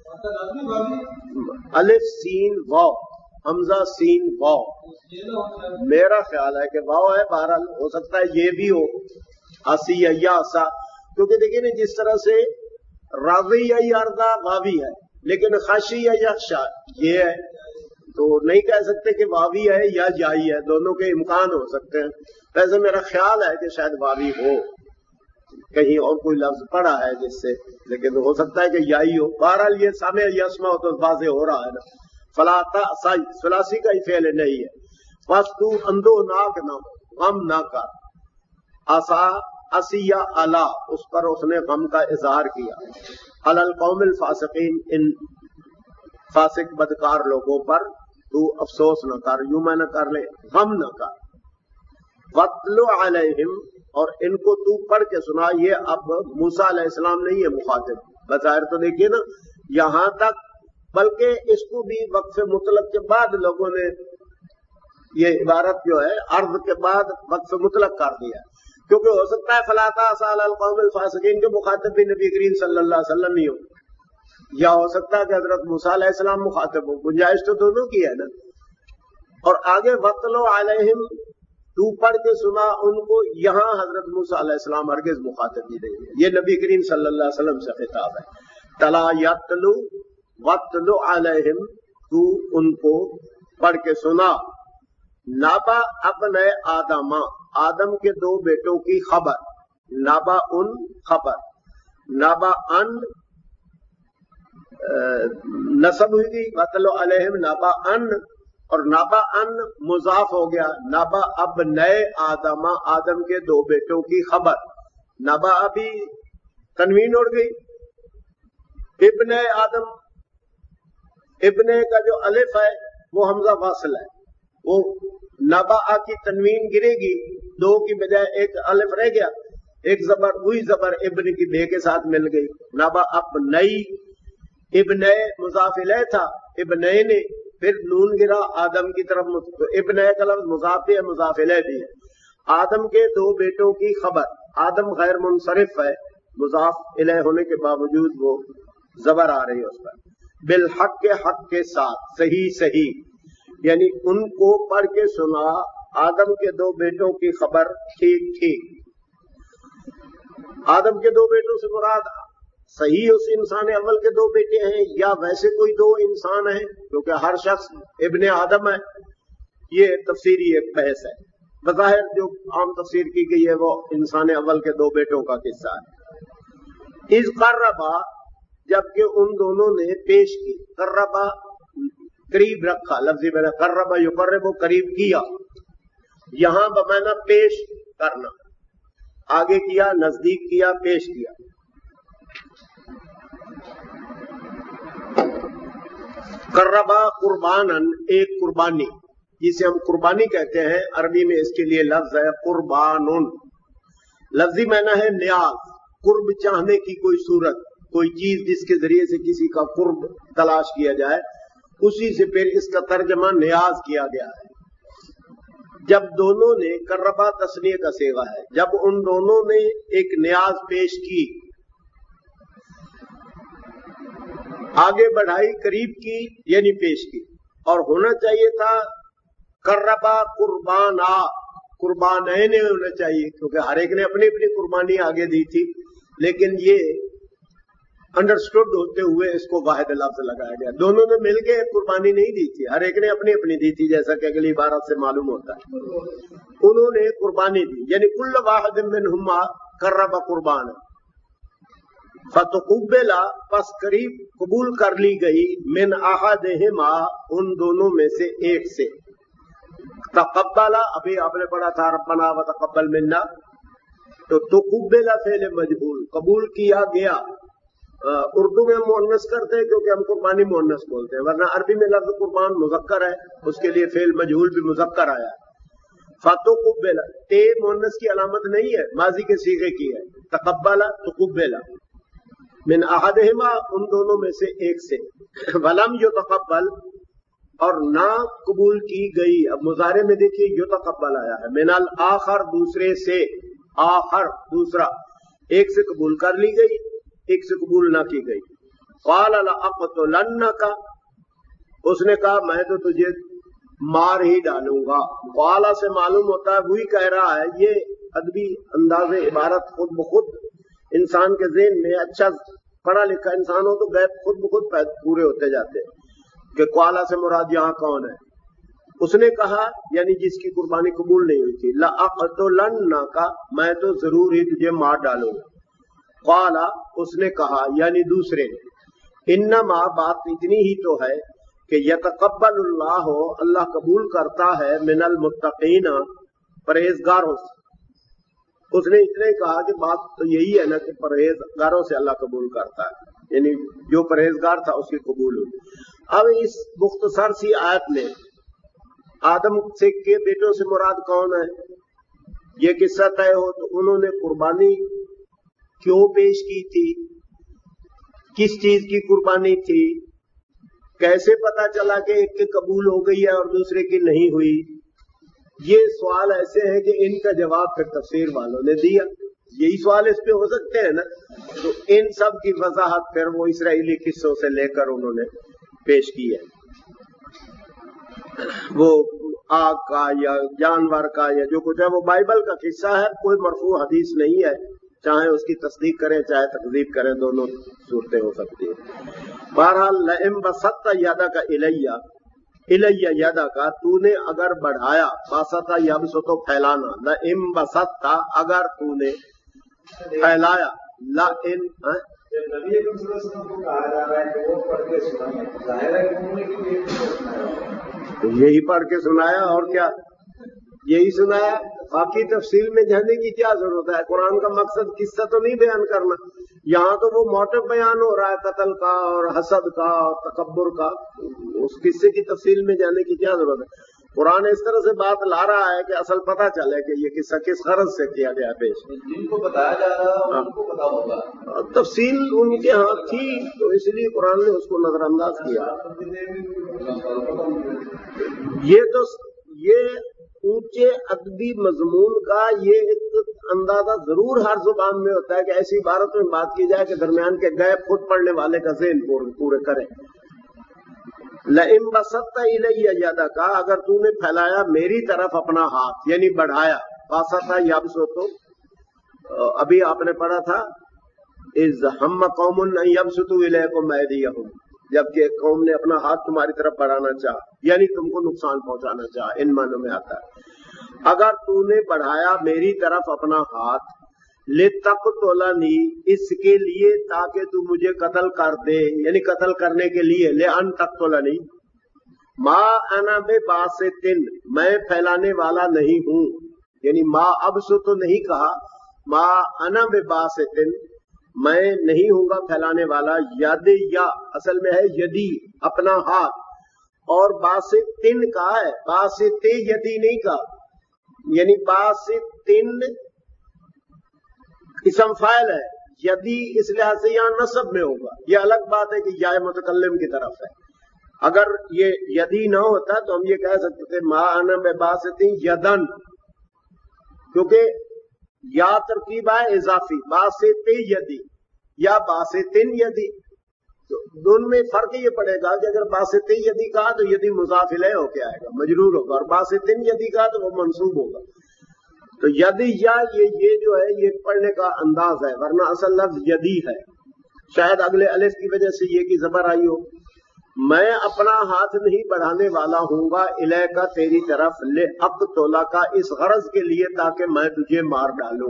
الف سین واو، حمزہ سین واو، میرا خیال ہے کہ واو ہے، بہرحال ہو سکتا ہے یہ بھی ہو، اسی یا سا. کیونکہ دیکھیں نا جس طرح سے راضی یا یاردا واوی ہے، لیکن خاشی یا یخشا یہ ہے، تو نہیں کہہ سکتے کہ واوی ہے یا جائی ہے، دونوں کے امکان ہو سکتے ہیں. ویسے میرا خیال ہے کہ شاید واوی ہو، کہیں اور کوئی لفظ پڑا ہے جس سے، لیکن ہو سکتا ہے کہ یائی ہو. بہرحال یہ سامع یسمع ہو تو واضح ہو رہا ہے نا. فلا تأسا ثلاثی کا ہی فعل نہیں ہے. بس تو اندو ناک نہ غم نہ کر. اسا اسیا الا، اس پر اس نے غم کا اظہار کیا. علی القوم الفاسقین، ان فاسق بدکار لوگوں پر تو افسوس نہ کر، یوں میں نہ کر لے، غم نہ کر. وَاتْلُ عَلَيْهِمْ، اور ان کو تو پڑھ کے سنا. یہ اب موسیٰ علیہ السلام نہیں ہے مخاطب، بظاہر تو دیکھیے نا یہاں تک، بلکہ اس کو بھی وقف مطلق کے بعد لوگوں نے یہ عبارت جو ہے عرض کے بعد وقف مطلق کر دیا، کیونکہ ہو سکتا ہے فلا تأسا علی القوم الفاسقین کے مخاطب بھی نبی کریم صلی اللہ علیہ وسلم ہی ہو، یا ہو سکتا ہے کہ حضرت موسیٰ علیہ السلام مخاطب ہو. گنجائش تو دونوں کی ہے نا. اور آگے وَاتْلُ عَلَيْهِمْ تو پڑھ کے سنا ان کو. یہاں حضرت موسیٰ علیہ السلام ہرگز مخاطب نہیں رہے ہیں. یہ نبی کریم صلی اللہ علیہ وسلم سے خطاب ہے. تلا یتلو وتلو علیہم، تو ان کو پڑھ کے سنا. نابا ابن آدم، آدم کے دو بیٹوں کی خبر. نابا ان خبر، نابا ان نصب ہوئی گئی، وتلو علیہم نابا ان، اور نابا ان مضاف ہو گیا. نابا اب نئے آدم، آدم کے دو بیٹوں کی خبر. نابا ابھی تنوین اڑ گئی. ابن آدم، ابن کا جو الف ہے وہ حمزہ واصل ہے، وہ نابا کی تنوین گرے گی، دو کی بجائے ایک الف رہ گیا، ایک زبر وہی زبر ابن کی بے کے ساتھ مل گئی. نابا اب نئی، ابن مضاف الیہ تھا، ابن نے پھر نون گرا آدم کی طرف. تو ابن کا لفظ مضاف ہے، مضاف الیہ بھی ہے. آدم کے دو بیٹوں کی خبر. آدم غیر منصرف ہے، مضاف الیہ ہونے کے باوجود وہ زبر آ رہی ہے اس پر. بالحق کے حق کے ساتھ، صحیح صحیح، یعنی ان کو پڑھ کے سنا آدم کے دو بیٹوں کی خبر ٹھیک ٹھیک. آدم کے دو بیٹوں سے مراد صحیح اس انسان اول کے دو بیٹے ہیں یا ویسے کوئی دو انسان ہیں، کیونکہ ہر شخص ابن آدم ہے. یہ تفسیری ایک بحث ہے. بظاہر جو عام تفسیر کی گئی ہے وہ انسان اول کے دو بیٹوں کا قصہ ہے. اذ قربا، جبکہ ان دونوں نے پیش کی. قربا قریب رکھا، لفظی میں قربا یقرب قریب کیا. یہاں بمعنی پیش کرنا، آگے کیا، نزدیک کیا، پیش کیا. قربا قربانن، ایک قربانی جسے ہم قربانی کہتے ہیں، عربی میں اس کے لیے لفظ ہے قربانن. لفظی معنی ہے نیاز، قرب چاہنے کی کوئی صورت، کوئی چیز جس کے ذریعے سے کسی کا قرب تلاش کیا جائے، اسی سے پھر اس کا ترجمہ نیاز کیا گیا ہے. جب دونوں نے، قربا تسنیہ کا صیغہ ہے، جب ان دونوں نے ایک نیاز پیش کی، آگے بڑھائی، قریب کی یعنی پیش کی. اور ہونا چاہیے تھا قربا قربانا، قربانین ہونا چاہیے، کیونکہ ہر ایک نے اپنی اپنی قربانی آگے دی تھی، لیکن یہ انڈرسٹوڈ ہوتے ہوئے اس کو واحد لفظ لگایا گیا. دونوں نے مل کے قربانی نہیں دی تھی، ہر ایک نے اپنی اپنی دی تھی، جیسا کہ اگلی عبارت سے معلوم ہوتا ہے. انہوں نے قربانی دی، یعنی کل واحد منہما قرب قربان. فتقبلا، پس قریب قبول کر لی گئی، من احدہما، ان دونوں میں سے ایک سے. تقبلا، ابھی آپ نے پڑھا تھا ربنا وتقبل منا، تو تقبلا فعل مجہول، قبول کیا گیا. اردو میں ہم مؤنث کرتے ہیں کیونکہ ہم قربانی مؤنث بولتے ہیں، ورنہ عربی میں لفظ قربان مذکر ہے، اس کے لیے فعل مجہول بھی مذکر آیا. فتقبلا، تے مؤنث کی علامت نہیں ہے، ماضی کے صیغے کی ہے. تقبلا تقبلا من احدہما، ان دونوں میں سے ایک سے. ولم یتقبل، اور نہ قبول کی گئی. اب مضارع میں دیکھیے یتقبل آیا ہے، من الآخر، دوسرے سے. آخر دوسرا، ایک سے قبول کر لی گئی، ایک سے قبول نہ کی گئی. قال لأقتلنک، اس نے کہا میں تو تجھے مار ہی ڈالوں گا. قال سے معلوم ہوتا ہے وہی کہہ رہا ہے. یہ ادبی انداز عبارت خود بخود انسان کے ذہن میں، اچھا پڑھا لکھا انسان ہو تو غیب خود بخود پورے ہوتے جاتے ہیں کہ قالا سے مراد یہاں کون ہے. اس نے کہا یعنی جس کی قربانی قبول نہیں ہوئی تھی، لأقتلنک، میں تو ضرور ہی تجھے مار ڈالوں گا. قالا، اس نے کہا یعنی دوسرے نے، انما، بات اتنی ہی تو ہے کہ یتقبل اللہ، اللہ قبول کرتا ہے، من المتقین، پرہیزگاروں سے. اس نے اتنا ہی کہا کہ بات تو یہی ہے نا کہ پرہیزگاروں سے اللہ قبول کرتا ہے، یعنی جو پرہیزگار تھا اس کی قبول ہوئی. اب اس مختصر سی آیت میں آدم سے کے بیٹوں سے مراد کون ہے یہ قصہ طے ہو تو انہوں نے قربانی کیوں پیش کی تھی، کس چیز کی قربانی تھی، کیسے پتا چلا کہ ایک کی قبول ہو گئی ہے اور دوسرے کی نہیں ہوئی. یہ سوال ایسے ہیں کہ ان کا جواب پھر تفسیر والوں نے دیا. یہی سوال اس پہ ہو سکتے ہیں نا، تو ان سب کی وضاحت پھر وہ اسرائیلی قصوں سے لے کر انہوں نے پیش کی ہے. وہ आग का या जानवर का या जो कुछ है वो बाइबल का किस्सा है, कोई मरफू हदीस नहीं है। चाहे उसकी तस्दीक करें चाहे तकजीब करें, दोनों सूरतें हो सकती है। बहरहाल लइम बसत्ता यादा का इलैया इलैया यादा का, तूने अगर बढ़ाया, बासता यबसु तो फैलाना, लइम बसत्ता अगर तूने फैलाया, ला इन नबी अकरम सल्लल्लाहु अलैहि वसल्लम को कहा जा रहा है कि वो पढ़ के सुनाए, जाहिर है कि उन्होंने भी एक सुनाया, तो यही पढ़ के सुनाया और क्या, यही सुनाया। बाकी तफसील में जाने की क्या जरूरत है? कुरान का मकसद किस्सा तो नहीं बयान करना, यहाँ तो वो मोटिव बयान हो रहा है कत्ल का और हसद का और तकब्बुर का, उस किस्से की तफसील में जाने की क्या जरूरत है? कुरान इस तरह से बात ला रहा है कि असल पता चले कि ये किस्सा किस गरज से किया गया पेश। जिनको बताया जा रहा है उनको पता होगा, तफसील उनके यहाँ थी तो इसलिए कुरान ने उसको नजरअंदाज किया। ये तो ये ऊंचे अदबी मजमून का ये एक अंदाजा जरूर हर जुबान में होता है कि ऐसी इबारत में बात की जाए कि दरमियान के गैप खुद पढ़ने वाले का ज़हन पूरे करे। लइम बसत्ता इलैया यदा का, अगर तूने फैलाया मेरी तरफ अपना हाथ, यानी बढ़ाया, बासता यबसु तो अभी आपने पढ़ा था इज हम कौमुन यबसुतु इलैकुम अयदियहुम, जबकि एक कौम ने अपना हाथ तुम्हारी तरफ बढ़ाना चाहा, यानी तुमको नुकसान पहुंचाना चाहा, इन मानों में आता है। अगर तूने बढ़ाया मेरी तरफ अपना हाथ, ले तक तोलानी, इसके लिए ताकि तू मुझे कत्ल कर दे, यानी कत्ल करने के लिए, ले अन तक तोलानी, माँ अना बे बासितिन, मैं फैलाने वाला नहीं हूं, यानी माँ अब सो तो नहीं कहा, माँ अना बे बासितिन, मैं नहीं हूंगा फैलाने वाला, यद या असल में है यदि, अपना हाथ, और बासितिन का है, बासिते यदि नहीं का, यानी बासितिन इसम फाइल है, यदि इस लिहाज से यहां नसब में होगा। यह अलग बात है कि या मुतकल्लिम की तरफ है। अगर ये यदि ना होता तो हम ये कह सकते थे मा अना में बासितिन यदन, क्योंकि या तरकीब है इजाफी, बासिते यदि या बासितिन यदि, तो दोनों में फर्क ये पड़ेगा कि अगर बासिते यदि कहा तो यदि मुजाफ इलैह होके आएगा, मजरूर होगा, और बासितिन यदि कहा तो वो मंसूब होगा। तो यदि या ये ये जो है ये पढ़ने का अंदाज है, वरना असल लफ्ज यदि है, शायद अगले अलिफ की वजह से ये की जबर आई हो। मैं अपना हाथ नहीं बढ़ाने वाला हूंगा इलैह का तेरी तरफ, ले अक़तुला का, इस गरज के लिए ताकि मैं तुझे मार डालूं,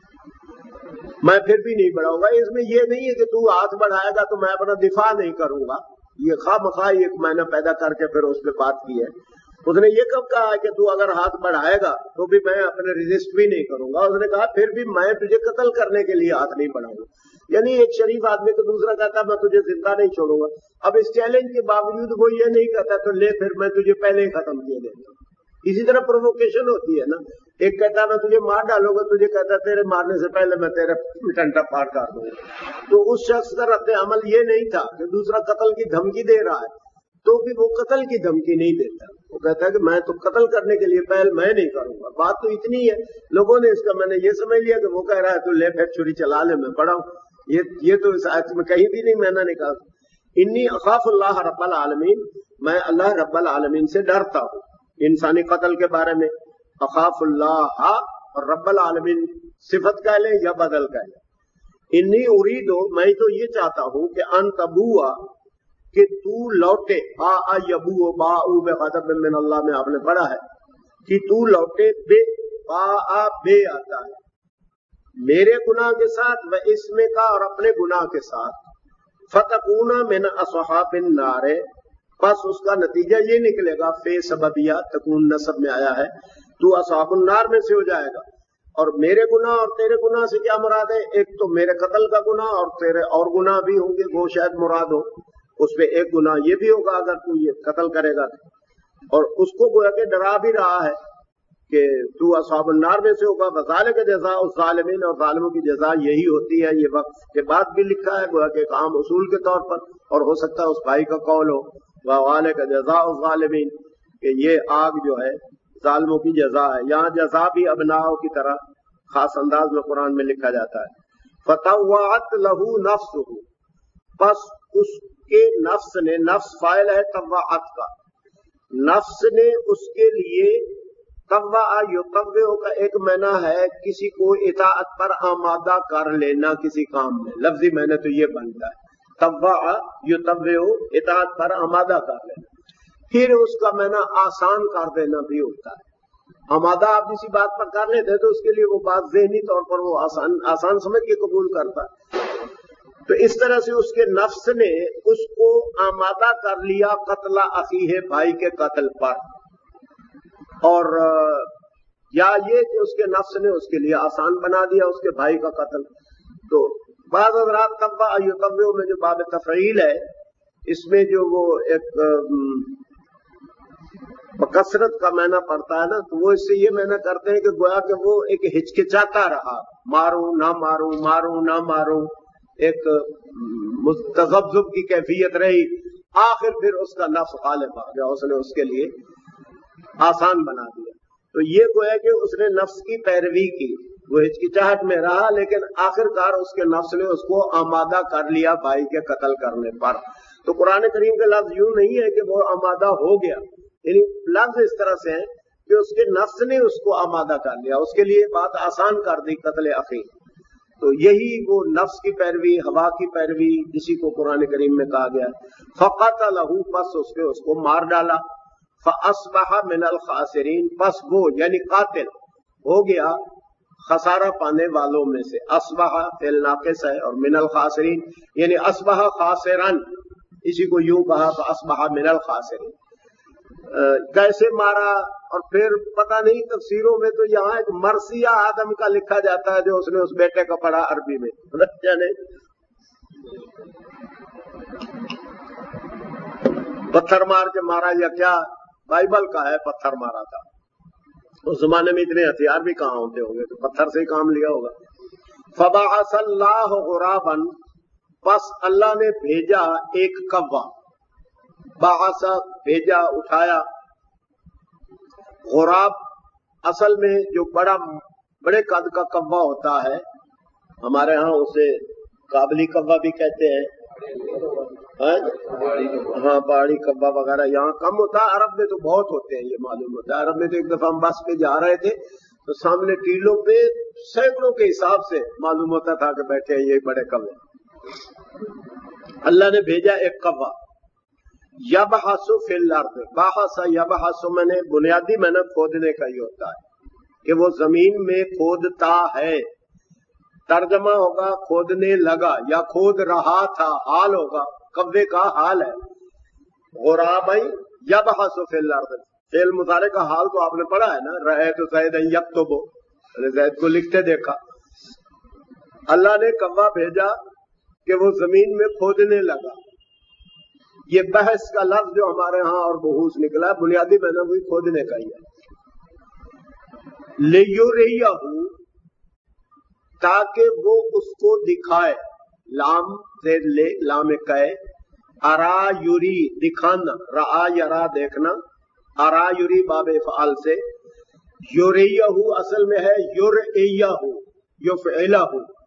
मैं फिर भी नहीं बढ़ाऊंगा। इसमें यह नहीं है कि तू हाथ बढ़ाएगा तो मैं अपना दिफा नहीं करूंगा, ये खामखा एक मैंने पैदा करके फिर उस पर बात की है। उसने ये कब कहा कि तू अगर हाथ बढ़ाएगा तो भी मैं अपने रिजिस्ट भी नहीं करूंगा, उसने कहा फिर भी मैं तुझे कत्ल करने के लिए हाथ नहीं बढ़ाऊंगा। यानी एक शरीफ आदमी को दूसरा कहता मैं तुझे जिंदा नहीं छोड़ूंगा, अब इस चैलेंज के बावजूद वो ये नहीं कहता तो ले फिर मैं तुझे पहले ही खत्म किए देता। इसी तरह प्रोवोकेशन होती है ना, एक कहता मैं तुझे मार डालूंगा, तुझे कहता तेरे मारने से पहले मैं तेरे टंटा पार कर दूंगा। तो उस शख्स का रद्द अमल ये नहीं था कि दूसरा कत्ल की धमकी दे रहा है तो भी वो कत्ल की धमकी नहीं देता, वो कहता है कि मैं तो कत्ल करने के लिए पहल मैं नहीं करूंगा। बात तो इतनी है, लोगों ने इसका मैंने ये समझ लिया कि वो कह रहा है तो ले फिर छुरी चला ले मैं पढ़ाऊं, ये ये तो इस आयत में कहीं भी नहीं मैंने नहीं कहा। इन्नी अखाफुल्लाह रब्बल आलमीन, मैं अल्लाह रब्बल आलमीन से डरता हूँ। इंसानी कत्ल के बारे में अखाफुल्लाह और रब्बल आलमीन सिफत कह ले या बदल कह ले। इन्नी उरीदो, मैं तो ये चाहता हूँ कि अन तबुआ, कि तू लौटे, बा आ यबू बा उ बे गज़ब मिन अल्लाह में आपने पढ़ा है कि तू लौटे, बे बा आ बे आता है, मेरे गुनाह के साथ व इसमें का और अपने गुनाह के साथ, फतकूना मिन असहाबिन नारे, बस उसका नतीजा ये निकलेगा, फे सबबिया तकून नसब में आया है, तू असहाबुन नार में से हो जाएगा। और मेरे गुनाह और तेरे गुनाह से क्या मुराद है? एक तो मेरे कत्ल का गुनाह और तेरे और गुनाह भी होंगे, वो शायद मुराद हो, उसमें एक गुनाह ये भी होगा अगर तू ये कत्ल करेगा। और उसको गोया के डरा भी रहा है कि तू असहाबुन नार में से होगा, वज़ालिक जज़ा उस ज़ालिमीन, और ज़ालिमों की जज़ा यही होती है। ये वक्त के बाद भी लिखा है गोया के एक आम उसूल के तौर पर, और हो सकता है उस भाई का कौल हो, वज़ालिक जज़ा उस ज़ालिमीन, कि ये आग जो है ज़ालिमों की जज़ा है। यहाँ जज़ा भी अबनाओं की तरह खास अंदाज में कुरान में लिखा जाता है। फतव्वाअत लहू नफ्सुहु, बस उसके नफ्स ने, नफ्स फाइल है तव्वाअत का, نفس نے اس کے لیے طوع یطوع کا ایک معنی ہے کسی کو اطاعت پر آمادہ کر لینا کسی کام میں، لفظی معنی تو یہ بنتا ہے طوع یطوع اطاعت پر آمادہ کر لینا، پھر اس کا معنی آسان کر دینا بھی ہوتا ہے۔ آمادہ آپ کسی بات پر کر لیتے تو اس کے لیے وہ بات ذہنی طور پر وہ آسان آسان سمجھ کے قبول کرتا ہے۔ تو اس طرح سے اس کے نفس نے اس کو آمادہ کر لیا قتل اخیہ بھائی کے قتل پر، اور یا یہ کہ اس کے نفس نے اس کے لیے آسان بنا دیا اس کے بھائی کا قتل۔ تو بعض حضرات طوع یطوع میں جو باب تفعیل ہے اس میں جو وہ ایک بکثرت کا معنی پڑتا ہے نا، تو وہ اس سے یہ معنی کرتے ہیں کہ گویا کہ وہ ایک ہچکچاتا رہا، ماروں نہ ماروں ماروں نہ ماروں، ایک تذبذب کی کیفیت رہی، آخر پھر اس کا نفس غالب آ گیا، اس نے اس کے لیے آسان بنا دیا۔ تو یہ گویا کہ اس نے نفس کی پیروی کی، وہ ہچکچاہٹ میں رہا لیکن آخر کار اس کے نفس نے اس کو آمادہ کر لیا بھائی کے قتل کرنے پر۔ تو قرآن کریم کا لفظ یوں نہیں ہے کہ وہ آمادہ ہو گیا، یعنی لفظ اس طرح سے ہے کہ اس کے نفس نے اس کو آمادہ کر لیا، اس کے لیے بات آسان کر دی قتل اخی۔ تو یہی وہ نفس کی پیروی، ہوا کی پیروی اسی کو قرآن کریم میں کہا گیا۔ فقتلہ پس اس نے اس کو مار ڈالا، فاصبح من الخاسرین پس وہ یعنی قاتل ہو گیا خسارہ پانے والوں میں سے۔ اصبح فعل ناقص ہے اور من الخاسرین یعنی اصبح خاسرن، اسی کو یوں کہا فاصبح من الخاسرین۔ کیسے مارا اور پھر پتہ نہیں تفسیروں میں تو یہاں ایک مرثیہ آدم کا لکھا جاتا ہے جو اس نے اس بیٹے کا پڑھا عربی میں، یعنی پتھر مار کے مارا یا کیا، بائبل کا ہے پتھر مارا تھا، اس زمانے میں اتنے ہتھیار بھی کہاں ہوتے ہوں گے تو پتھر سے ہی کام لیا ہوگا۔ فبعث اللہ غرابا پس اللہ نے بھیجا ایک کوا، بعث بھیجا اٹھایا، غراب اصل میں جو بڑا بڑے قد کا کوا ہوتا ہے، ہمارے ہاں اسے کابلی کوا بھی کہتے ہیں، ہاں پہاڑی کوا وغیرہ یہاں کم ہوتا ہے، عرب میں تو بہت ہوتے ہیں، یہ معلوم ہوتا ہے۔ عرب میں تو ایک دفعہ ہم بس پہ جا رہے تھے تو سامنے ٹیلوں پہ سینکڑوں کے حساب سے معلوم ہوتا تھا کہ بیٹھے ہیں یہ بڑے کوے۔ اللہ نے بھیجا ایک کوا، یبحث فی الارض، بحث یبحث میں نے بنیادی معنی کھودنے کا ہی ہوتا ہے کہ وہ زمین میں کھودتا ہے، ترجمہ ہوگا کھودنے لگا یا کھود رہا تھا، حال ہوگا کوے کا حال ہے۔ غرابا یبحث فی الارض، فعل مضارع کا حال تو آپ نے پڑھا ہے نا، رأیت زیدا یکتب، زید کو لکھتے دیکھا۔ اللہ نے کوا بھیجا کہ وہ زمین میں کھودنے لگا۔ یہ بحث کا لفظ جو ہمارے ہاں اور بحوث نکلا ہے بنیادی معنی وہی کھودنے کا ہی ہے۔ لیریہ تاکہ وہ اس کو دکھائے، لام زید لے لام کہے، ارا یوری دکھانا، را یرا دیکھنا، ارا یوری باب افعال سے، یوریہ اصل میں ہے یرئیہ یفعلہ،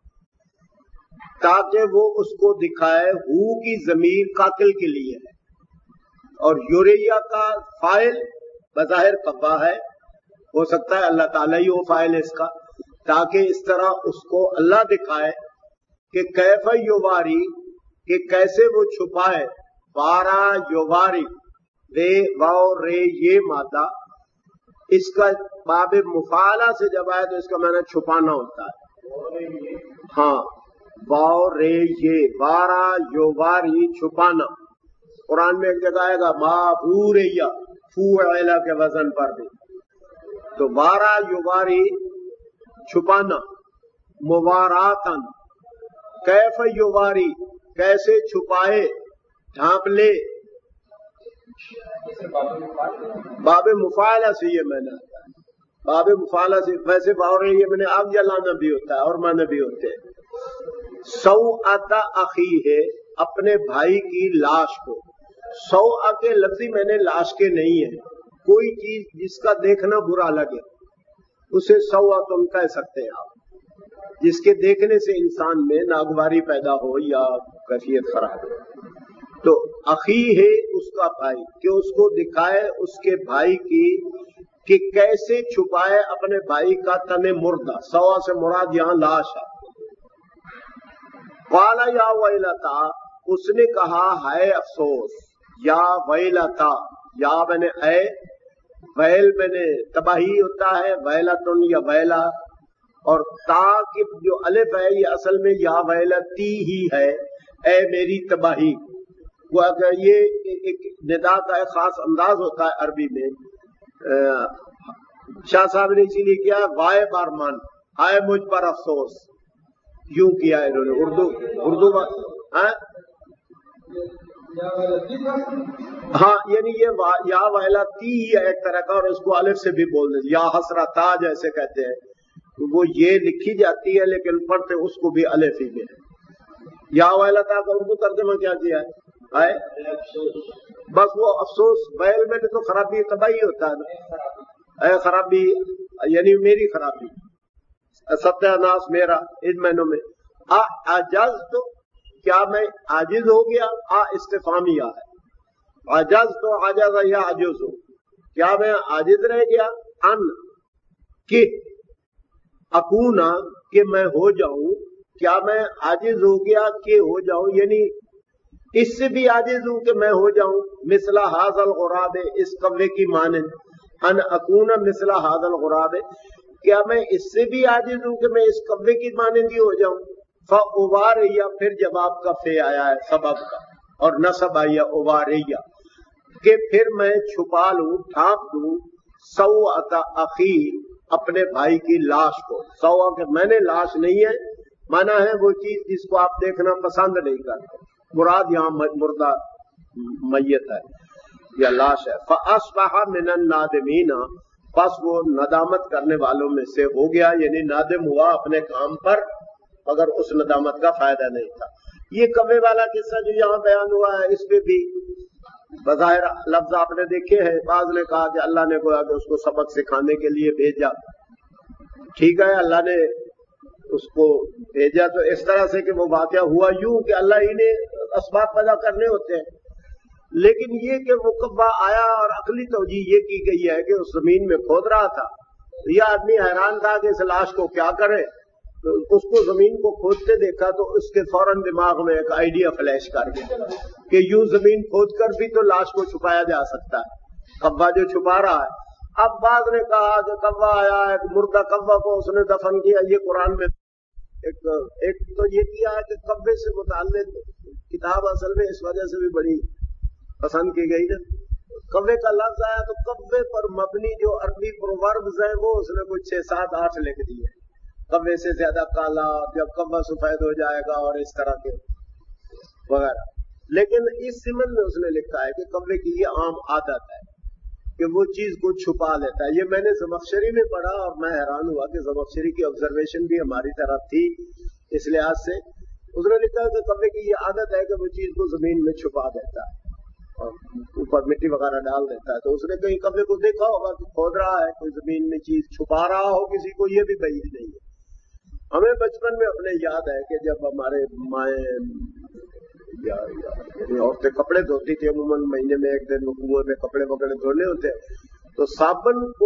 تاکہ وہ اس کو دکھائے، ہو کی ضمیر قاتل کے لیے ہے اور یوریہ کا فاعل بظاہر قبا ہے، ہو سکتا ہے اللہ تعالیٰ ہی ہو فاعل اس کا، تاکہ اس طرح اس کو اللہ دکھائے کہ کیف یواری، کہ کیسے وہ چھپائے، وارا یواری، رے واو رے یہ مادہ اس کا باب مفعلہ سے جب آئے تو اس کا معنی چھپانا ہوتا ہے، ہاں واو رے یہ، وارا یواری چھپانا۔ قرآن میں ایک جگہ آئے گا ما بوریا، فوعلا کے وزن پر بھی، تو وارا یواری چھپانا، مواراتن، کیف یواری کیسے چھپائے، ڈھانپ لے، باب مفاعلہ سے یہ معنی آتا ہے، باب مفاعلہ سے، ویسے باور یہ میں نے آگ جلانا بھی ہوتا ہے اور معنی بھی ہوتے ہیں۔ سوءۃ اخیہ، اپنے بھائی کی لاش کو، سوء کے لفظی میں نے لاش کے نہیں ہے، کوئی چیز جس کا دیکھنا برا لگے اسے سوء تم کہہ سکتے ہیں آپ، جس کے دیکھنے سے انسان میں ناگواری پیدا ہو یا کیفیت خراب ہو۔ تو اخی ہے اس کا بھائی، کہ اس کو دکھائے اس کے بھائی کی کہ کیسے چھپائے اپنے بھائی کا تن مردہ. سوا سے مراد یہاں لاش ہے. قال یا ویلتا، اس نے کہا ہے افسوس. یا ویلتا، یا میں نے اے، ویل میں نے تباہی ہوتا ہے، ویلتن یا ویلا، اور تا کی جو الف ہے یہ اصل میں یا ویلتی ہی ہے، اے میری تباہی. وہ اگر یہ ایک ندا کا ایک خاص انداز ہوتا ہے عربی میں. شاہ صاحب نے اسی لیے کیا وائے بارمان، آئے مجھ پر افسوس، یوں کیا انہوں نے. اردو اردو ہاں یعنی یہ یا ویلا تی ہے ایک طرح کا، اور اس کو الف سے بھی بول دیں، یا حسرتا جیسے کہتے ہیں. وہ یہ لکھی جاتی ہے لیکن پڑھتے اس کو بھی الف ہی میں ہے. یا ویلا تا کا اردو ترجمہ کیا کیا ہے؟ آئے بس وہ افسوس. ویل میں تو خرابی تباہی ہوتا ہے نا، اے خرابی یعنی میری خرابی، ستیہ ناس میرا. ان معنوں میں اعجز تو کیا میں عاجز ہو گیا، آ استفہامیہ ہے. عجز تو عجز یا عجز ہو، کیا میں عاجز رہ گیا، ان کہ اکونا کہ میں ہو جاؤں، کیا میں عاجز ہو گیا کہ ہو جاؤں، یعنی اس سے بھی عاجز ہوں کہ میں ہو جاؤں. مثل ھذا الغراب، اس کوے کی مانند. ان اکونا مثل ھذا الغراب، کیا میں اس سے بھی عاجز ہوں کہ میں اس کوے کی مانند ہی ہو جاؤں. فاواریا، پھر جواب کا فے آیا ہے سبب کا، اور نصب آیا اواریا، کہ پھر میں چھپا لوں، ڈھانپ دوں سوءۃ اخی، اپنے بھائی کی لاش کو. سوا کہ میں نے لاش نہیں ہے، مانا ہے وہ چیز جس کو آپ دیکھنا پسند نہیں کرتے. مراد یہاں مردہ میت ہے یا لاش ہے. فاصبح من النادمین، پس وہ ندامت کرنے والوں میں سے ہو گیا، یعنی نادم ہوا اپنے کام پر مگر اس ندامت کا فائدہ نہیں تھا. یہ کوے والا قصہ جو یہاں بیان ہوا ہے، اس پہ بھی بظاہر لفظ آپ نے دیکھے ہیں. بعض نے کہا کہ اللہ نے گویا کہ اس کو سبق سکھانے کے لیے بھیجا. ٹھیک ہے، اللہ نے اس کو بھیجا تو اس طرح سے کہ وہ واقعہ ہوا یوں کہ اللہ ہی نے اسباب پیدا کرنے ہوتے ہیں. لیکن یہ کہ وہ کبا آیا، اور عقلی توجیہ یہ کی گئی ہے کہ اس زمین میں کھود رہا تھا. یہ آدمی حیران تھا کہ اس لاش کو کیا کرے. تو اس کو زمین کو کھودتے دیکھا تو اس کے فوراً دماغ میں ایک آئیڈیا فلیش کر گیا کہ یوں زمین کھود کر بھی تو لاش کو چھپایا جا سکتا ہے، کبا جو چھپا رہا ہے. اب بعض نے کہا کہ کبا آیا، ایک مردہ کبا کو اس نے دفن کیا. یہ قرآن میں ایک ایک تو یہ کیا ہے کہ کبے سے متعلق کتاب اصل میں اس وجہ سے بھی بڑی پسند کی گئی نا. کبے کا لفظ آیا تو کبے پر مبنی جو عربی پرووربز ہیں وہ اس نے کچھ چھ سات آٹھ لکھ دیے. کبے سے زیادہ کالا، جب کبا سفید ہو جائے گا، اور اس طرح کے وغیرہ. لیکن اس سمن میں اس نے لکھا ہے کہ کبے کی یہ عام عادت ہے کہ وہ چیز کو چھپا لیتا ہے. یہ میں نے زمخشری میں پڑھا اور میں حیران ہوا کہ زمخشری کی آبزرویشن بھی ہماری طرف تھی. اس لحاظ سے اس نے لکھا کہ کبے کی یہ عادت ہے کہ وہ چیز کو زمین میں چھپا دیتا ہے اور اوپر مٹی وغیرہ ڈال دیتا ہے. تو اس نے کہیں کبے کو دیکھا ہوگا کہ کھود رہا ہے، کوئی زمین میں چیز چھپا رہا ہو کسی کو، یہ بھی بعید نہیں ہے. ہمیں بچپن میں اپنے یاد ہے کہ جب ہمارے مائیں یا یعنی عورتیں کپڑے دھوتی تھی، عموماً مہینے میں ایک دن کنویں میں کپڑے وغیرہ دھونے ہوتے، تو صابن کو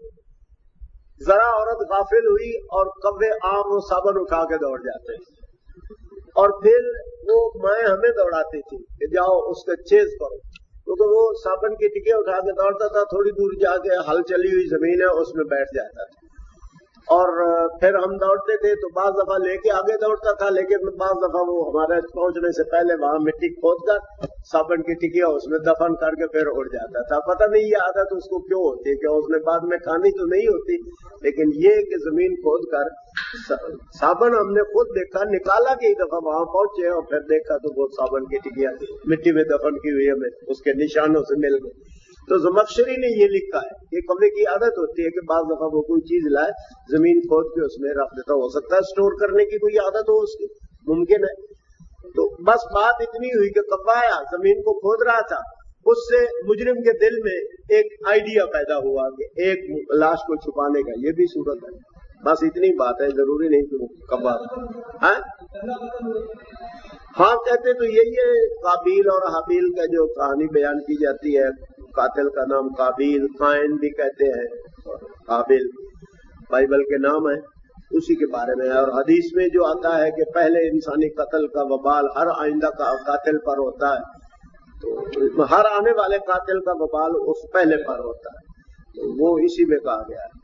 ذرا عورت غافل ہوئی اور کبے عام وہ صابن اٹھا کے دوڑ جاتے، اور پھر وہ مائیں ہمیں دوڑاتی تھی کہ جاؤ اس کا چیز کرو، کیونکہ وہ صابن کی ٹکے اٹھا کے دوڑتا تھا. تھوڑی دور جا کے ہل چلی ہوئی زمین ہے اس میں بیٹھ جاتا تھا، اور پھر ہم دوڑتے تھے تو بعض دفعہ لے کے آگے دوڑتا تھا، لیکن بعض دفعہ وہ ہمارے پہنچنے سے پہلے وہاں مٹی کھود کر صابن کی ٹکیا اس میں دفن کر کے پھر اڑ جاتا تھا. پتہ نہیں یہ عادت اس کو کیوں ہوتی ہے، کہ اس نے بعد میں کھانی تو نہیں ہوتی، لیکن یہ کہ زمین کھود کر صابن ہم نے خود دیکھا، نکالا کہ ایک دفعہ وہاں پہنچے اور پھر دیکھا تو وہ صابن کی ٹکیا مٹی میں دفن کی ہوئی ہمیں اس کے نشانوں سے مل گئی. تو زمخشری نے یہ لکھا ہے کہ کبے کی عادت ہوتی ہے کہ بعض دفعہ وہ کوئی چیز لائے زمین کھود کے اس میں رکھ دیتا. ہو سکتا ہے اسٹور کرنے کی کوئی عادت ہو اس کی، ممکن ہے. تو بس بات اتنی ہوئی کہ کبا آیا، زمین کو کھود رہا تھا، اس سے مجرم کے دل میں ایک آئیڈیا پیدا ہوا کہ ایک لاش کو چھپانے کا یہ بھی صورت ہے. بس اتنی بات ہے، ضروری نہیں کہ وہ کبا ہاں کہتے تو یہی ہے، قابیل اور حابیل کا جو کہانی بیان کی جاتی ہے، قاتل کا نام قابیل، قائن بھی کہتے ہیں، اور حابیل بائبل کے نام ہے، اسی کے بارے میں ہے۔ اور حدیث میں جو آتا ہے کہ پہلے انسانی قتل کا وبال ہر آئندہ کا قاتل پر ہوتا ہے، تو ہر آنے والے قاتل کا وبال اس پہلے پر ہوتا ہے، تو وہ اسی میں کہا گیا ہے۔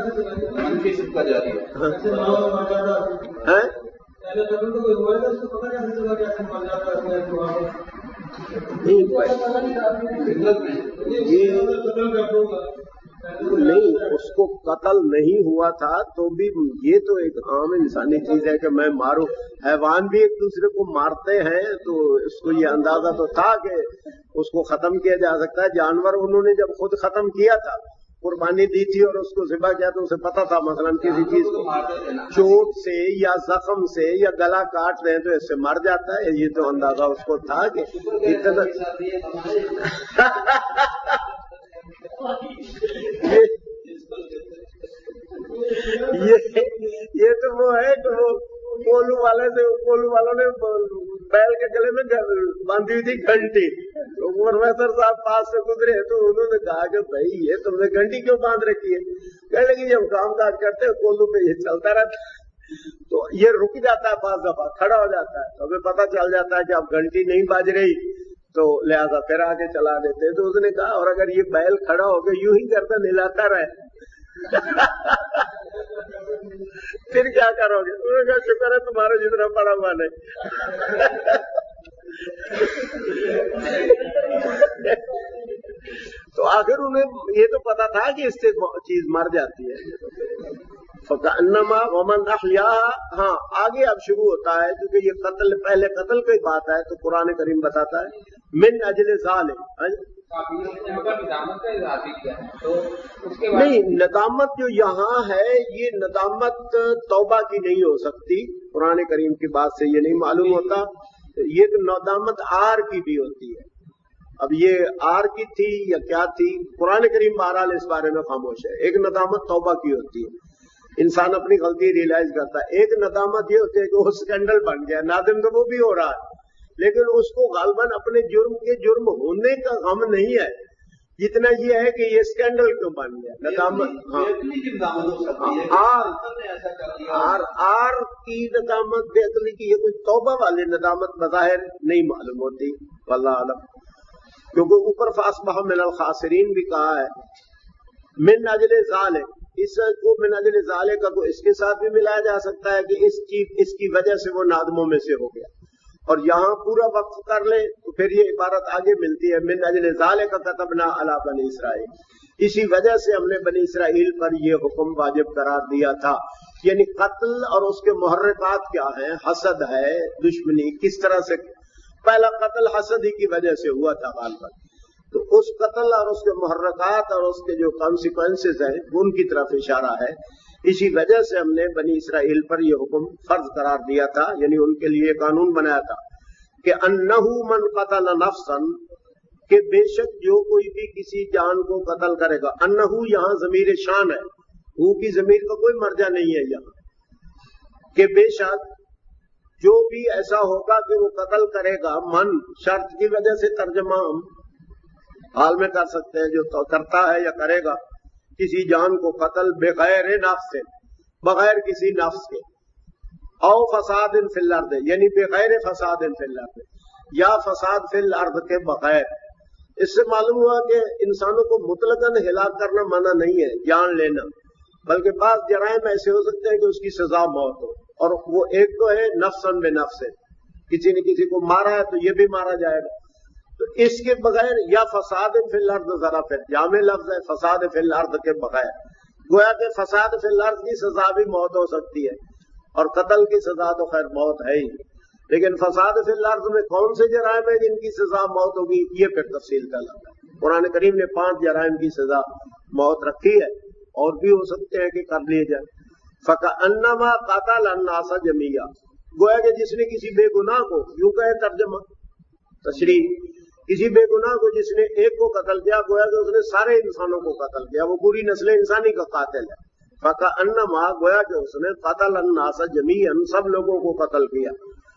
نہیں، اس کو قتل نہیں ہوا تھا تو بھی یہ تو ایک عام انسانی چیز ہے کہ میں ماروں، حیوان بھی ایک دوسرے کو مارتے ہیں، تو اس کو یہ اندازہ تو تھا کہ اس کو ختم کیا جا سکتا ہے۔ جانور انہوں نے جب خود ختم کیا تھا، قربانی دی تھی اور اس کو ذبح کیا، تو اسے پتا تھا مثلا کسی چیز کو چوٹ سے یا زخم سے یا گلا کاٹ رہے ہیں تو اس سے مر جاتا ہے، یہ تو اندازہ اس کو تھا کہ اتنا یہ تو وہ ہے کہ وہ کولو والے سے کولو والوں نے بیل کے گلے میں باندھی ہوئی تھی گھنٹی، تو پروفیسر صاحب پاس سے گزرے تو انہوں نے کہا کہ بھائی یہ تم نے گھنٹی کیوں باندھ رکھی ہے؟ کہنے لگی جب کام کاج کرتے ہیں کولو پہ یہ چلتا رہتا ہے، تو یہ رک جاتا ہے، بعض دفعہ کھڑا ہو جاتا ہے، تو ہمیں پتہ چل جاتا ہے کہ اب گھنٹی نہیں باج رہی، تو لہذا پھر آگے چلا دیتے۔ تو اس نے کہا اور اگر یہ بیل کھڑا ہو کے یوں ہی کرتا نہلاتا رہے پھر کیا کرو گے؟ انہوں نے کہا شکر ہے تمہارے جتنا پڑا ہوا نہیں۔ تو آخر انہیں یہ تو پتا تھا کہ اس سے چیز مر جاتی ہے۔ فَكَأَنَّمَا وَمَنْ أَحْيَاهَا، ہاں آگے اب شروع ہوتا ہے کیونکہ یہ قتل پہلے قتل کی بات ہے تو قرآن کریم بتاتا ہے من اجل ظالم، نہیں ندامت جو یہاں ہے یہ ندامت توبہ کی نہیں ہو سکتی، قرآن کریم کی بات سے یہ نہیں معلوم ہوتا، یہ ندامت آر کی بھی ہوتی ہے۔ اب یہ آر کی تھی یا کیا تھی، قرآن کریم بہرحال اس بارے میں خاموش ہے۔ ایک ندامت توبہ کی ہوتی ہے، انسان اپنی غلطی ریلائز کرتا ہے۔ ایک ندامت یہ ہوتی ہے کہ وہ سکینڈل بن گیا، نادم تو وہ بھی ہو رہا ہے لیکن اس کو غالباً اپنے جرم کے جرم ہونے کا غم نہیں ہے جتنا یہ ہے کہ یہ سکینڈل کیوں بن گیا۔ ندامت آر آر کی ندامت بے عقلی کی، یہ کوئی توبہ والی ندامت بظاہر نہیں معلوم ہوتی، واللہ اعلم، کیونکہ اوپر فاصبح من الخاسرین بھی کہا ہے۔ من اجل ذالک، اس کو من اجل ذالک کا کو اس کے ساتھ بھی ملایا جا سکتا ہے کہ اس کی اس کی وجہ سے وہ نادموں میں سے ہو گیا، اور یہاں پورا وقف کر لیں تو پھر یہ عبارت آگے ملتی ہے من اجل ذالک کتبنا علی بنی اسرائیل، اسی وجہ سے ہم نے بنی اسرائیل پر یہ حکم واجب قرار دیا تھا۔ یعنی قتل اور اس کے محرکات کیا ہیں، حسد ہے، دشمنی، کس طرح سے پہلا قتل حسد ہی کی وجہ سے ہوا تھا غالباً، تو اس قتل اور اس کے محرکات اور اس کے جو کانسیکوینسز ہیں ان کی طرف اشارہ ہے۔ اسی وجہ سے ہم نے بنی اسرائیل پر یہ حکم فرض قرار دیا تھا، یعنی ان کے لیے قانون بنایا تھا کہ انہ من قتل نفسا، کہ بے شک جو کوئی بھی کسی جان کو قتل کرے گا، انہ یہاں ضمیر شان ہے، وہ کی ضمیر کا کوئی مرجع نہیں ہے یہاں، کہ بے شک جو بھی ایسا ہوگا کہ وہ قتل کرے گا، من شرط کی وجہ سے ترجمہ ہم حال میں کر سکتے ہیں، جو کرتا ہے یا کرے گا کسی جان کو قتل بغیر نفس سے، بغیر کسی نفس کے، او فساد فی الارض، یعنی بغیر فساد فی الارض، یا فساد فی الارض کے بغیر۔ اس سے معلوم ہوا کہ انسانوں کو مطلقاً ہلاک کرنا منع نہیں ہے، جان لینا، بلکہ بعض جرائم ایسے ہو سکتے ہیں کہ اس کی سزا موت ہو، اور وہ ایک تو ہے نفساً بے نفس، کسی نے کسی کو مارا ہے تو یہ بھی مارا جائے گا، تو اس کے بغیر، یا فساد فی الارض، ذرا پھر جامع لفظ ہے فساد فی الارض کے بغیر، گویا کہ فساد فی الارض کی سزا بھی موت ہو سکتی ہے، اور قتل کی سزا تو خیر موت ہے ہی، لیکن فساد فی الارض میں کون سے جرائم ہیں جن کی سزا موت ہوگی، یہ پھر تفصیل کا لفظ ہے۔ قرآن کریم نے پانچ جرائم کی سزا موت رکھی ہے، اور بھی ہو سکتے ہیں کہ کر لیے جائیں۔ فَكَأَنَّمَا قَتَلَ النَّاسَ جَمِيعًا، گویا کہ جس نے کسی بے گناہ کو، یوں کہے ترجمہ تشریح، کسی بے گناہ کو جس نے ایک کو قتل کیا، گویا کہ اس نے سارے انسانوں کو قتل کیا، وہ پوری نسل انسانی کا قاتل ہے۔ فَكَأَنَّمَا، گویا کہ اس نے قتل النَّاسَ جَمِيعًا، سب لوگوں کو قتل کیا۔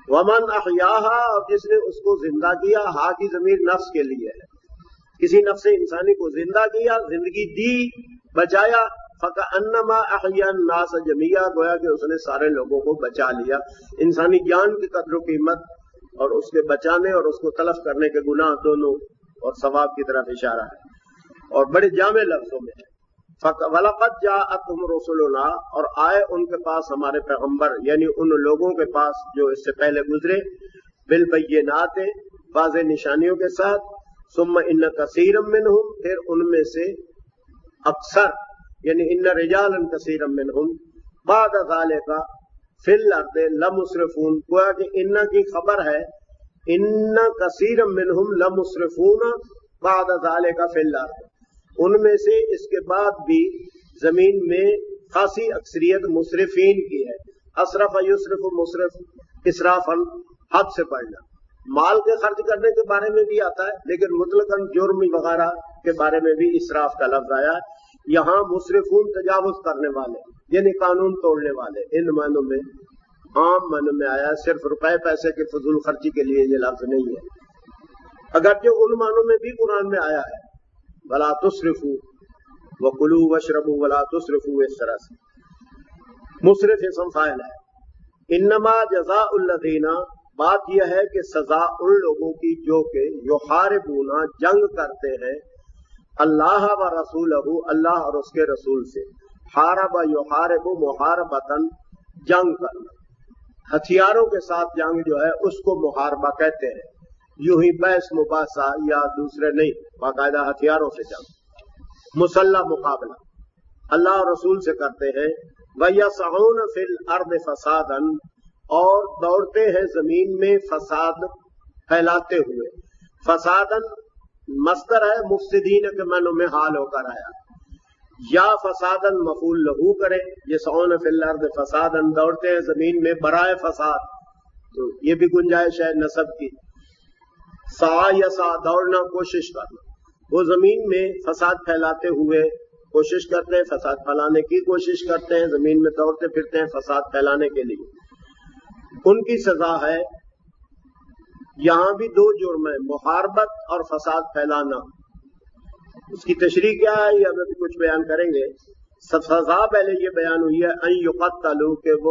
ومن احیاہا، اور جس نے اس کو زندہ کیا، ہا کی ضمیر نفس کے لیے ہے، کسی نفس انسانی کو زندہ کیا، زندگی دی، بچایا، فکأنما احیا الناس جميعا، گویا کہ اس نے سارے لوگوں کو بچا لیا۔ انسانی جان کی قدر و قیمت اور اس کے بچانے اور اس کو تلف کرنے کے گناہ دونوں اور ثواب کی طرف اشارہ ہے اور بڑے جامع لفظوں میں ہے۔ وَلَقَدْ جَاءَتْهُمْ رُسُلُنَا، اور آئے ان کے پاس ہمارے پیغمبر، یعنی ان لوگوں کے پاس جو اس سے پہلے گزرے، بالبینات، واضح نشانیوں کے ساتھ، ثم ان کثیرا منہم، پھر ان میں سے اکثر، یعنی ان رجالا کثیرا منہم بعد ذالک فی الارض لمسرفون، گویا کہ ان کی خبر ہے، ان کثیرا منہم لمسرفون بعد ذالک فی الارض، ان میں سے اس کے بعد بھی زمین میں خاصی اکثریت مسرفین کی ہے۔ اسرف یسرف مصرف، اسرافاً حد سے بڑھنا، مال کے خرچ کرنے کے بارے میں بھی آتا ہے، لیکن مطلقاً جرم وغیرہ کے بارے میں بھی اسراف کا لفظ آیا ہے۔ یہاں مصرفون تجاوز کرنے والے، یعنی قانون توڑنے والے، ان معنوں میں، عام معنوں میں آیا ہے، صرف روپے پیسے کے فضول خرچی کے لیے یہ لفظ نہیں ہے، اگرچہ ان معنوں میں بھی قرآن میں آیا ہے، وَلَا تُسْرِفُوا وَكُلُوا وَاشْرَبُوا وَلَا تُسْرِفُوا، اس طرح سے مصرف اسم فاعل ہے۔ انما جزاء الذین، بات یہ ہے کہ سزا ان لوگوں کی جو کہ یحاربون، جنگ کرتے ہیں، اللہ و رسولہ، اللہ اور اس کے رسول سے، حارب یحارب محاربتاً، جنگ کرنا، ہتھیاروں کے ساتھ جنگ جو ہے اس کو محاربہ کہتے ہیں، یوں ہی بحث مباحثہ یا دوسرے نہیں، باقاعدہ ہتھیاروں سے جنگ، مسلح مقابلہ اللہ اور رسول سے کرتے ہیں۔ وَيَسْعُونَ فِي الْأَرْضِ فَسَادًا، اور دوڑتے ہیں زمین میں فساد پھیلاتے ہوئے، فساداً مصدر ہے، مفسدین کے معنوں میں حال ہو کر آیا، یا فساداً مفعول لہو کرے، یسعون فی الارض فساداً، دوڑتے ہیں زمین میں برائے فساد، تو یہ بھی گنجائش ہے نصب کی، سعی یسع، دوڑنا، کوشش کرنا، وہ زمین میں فساد پھیلاتے ہوئے کوشش کرتے ہیں، فساد پھیلانے کی کوشش کرتے ہیں، زمین میں دوڑتے پھرتے ہیں فساد پھیلانے کے لیے، ان کی سزا ہے۔ یہاں بھی دو جرم ہے، محاربت اور فساد پھیلانا، اس کی تشریح کیا ہے یہ ہم ابھی کچھ بیان کریں گے۔ سزا پہلے یہ بیان ہوئی ہے ان یقتلوا، کہ وہ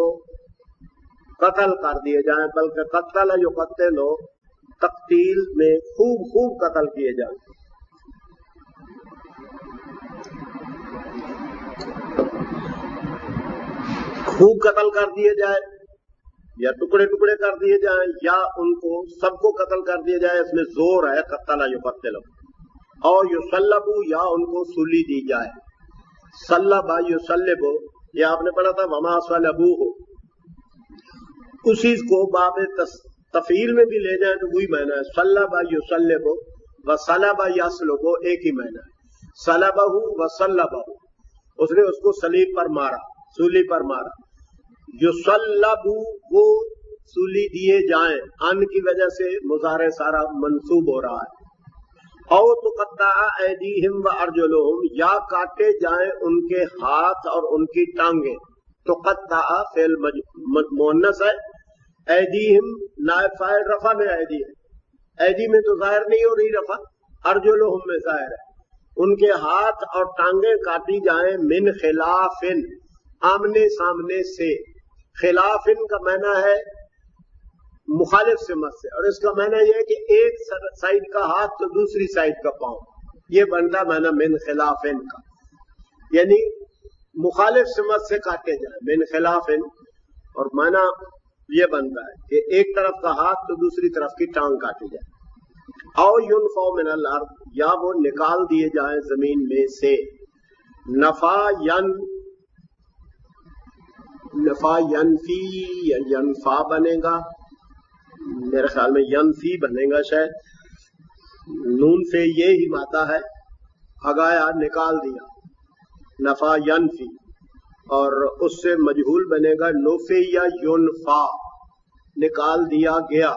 قتل کر دیے جائیں، بلکہ قتل یقتل، تقتیل میں خوب خوب قتل کیے جائیں۔ خوب قتل کر دیے جائے یا ٹکڑے ٹکڑے کر دیے جائیں، یا ان کو سب کو قتل کر دیا جائے، اس میں زور ہے قتل یقتل، اور یصلبوا، یا ان کو سولی دی جائے، صلب یصلب، یہ آپ نے پڑھا تھا وما صلبوہ، اسی کو باب تفعیل میں بھی لے جائیں تو وہی معنی ہے، صلب یصلب وصلب یصلب، ایک ہی معنی ہے، صلبہ وصلبہ، اس نے اس کو صلیب پر مارا، سولی پر مارا، یصلب، وہ سولی دیے جائیں، ان کی وجہ سے مضارع سارا منصوب ہو رہا ہے، او تقطع ایدیہم وارجلہم، یا کاٹے جائیں ان کے ہاتھ اور ان کی ٹانگیں، تقطع فعل مؤنث ہے، ایدیہم نائب فاعل رفع میں ایدی ہے، ایدی میں تو ظاہر نہیں ہو رہی رفع، ارجلہم میں ظاہر ہے، ان کے ہاتھ اور ٹانگیں کاٹی جائیں، من خلاف، آمنے سامنے سے، خلاف کا معنی ہے مخالف سمت سے، اور اس کا معنی یہ ہے کہ ایک سائڈ کا ہاتھ تو دوسری سائڈ کا پاؤں، یہ بنتا معنی من خلاف کا، یعنی مخالف سمت سے کاٹے جائیں، من خلاف، اور معنی یہ بنتا ہے کہ ایک طرف کا ہاتھ تو دوسری طرف کی ٹانگ کاٹی جائے، او ینفوا من الارض، یا وہ نکال دیے جائیں زمین میں سے، نفا ین نفا ینفی یا ینفا بنے گا، میرے خیال میں ینفی بنے گا شاید، نون سے یہ ہی ماتا ہے، بھگایا، نکال دیا، نفا ینفی، اور اس سے مجہول بنے گا نفی یا ینفا، نکال دیا گیا،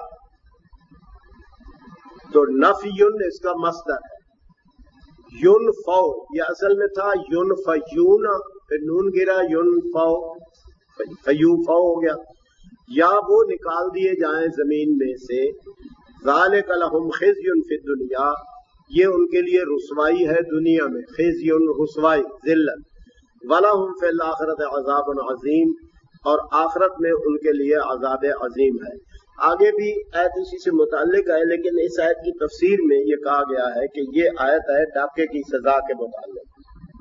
تو نفیون اس کا مصدر ہے، ینفو، یہ اصل میں تھا ینفیون، پھر نون گرا، ینفو، فیوفو ہو گیا، یا وہ نکال دیے جائیں زمین میں سے، ذالک لہم خزی فی الدنیا، یہ ان کے لیے رسوائی ہے دنیا میں، خزی رسوائی ذلت، ولہم فی الآخرۃ عذاب عظیم، اور آخرت میں ان کے لیے عذاب عظیم ہے۔ آگے بھی آیت اسی سے متعلق ہے، لیکن اس آیت کی تفسیر میں یہ کہا گیا ہے کہ یہ آیت ہے ڈاکے کی سزا کے متعلق۔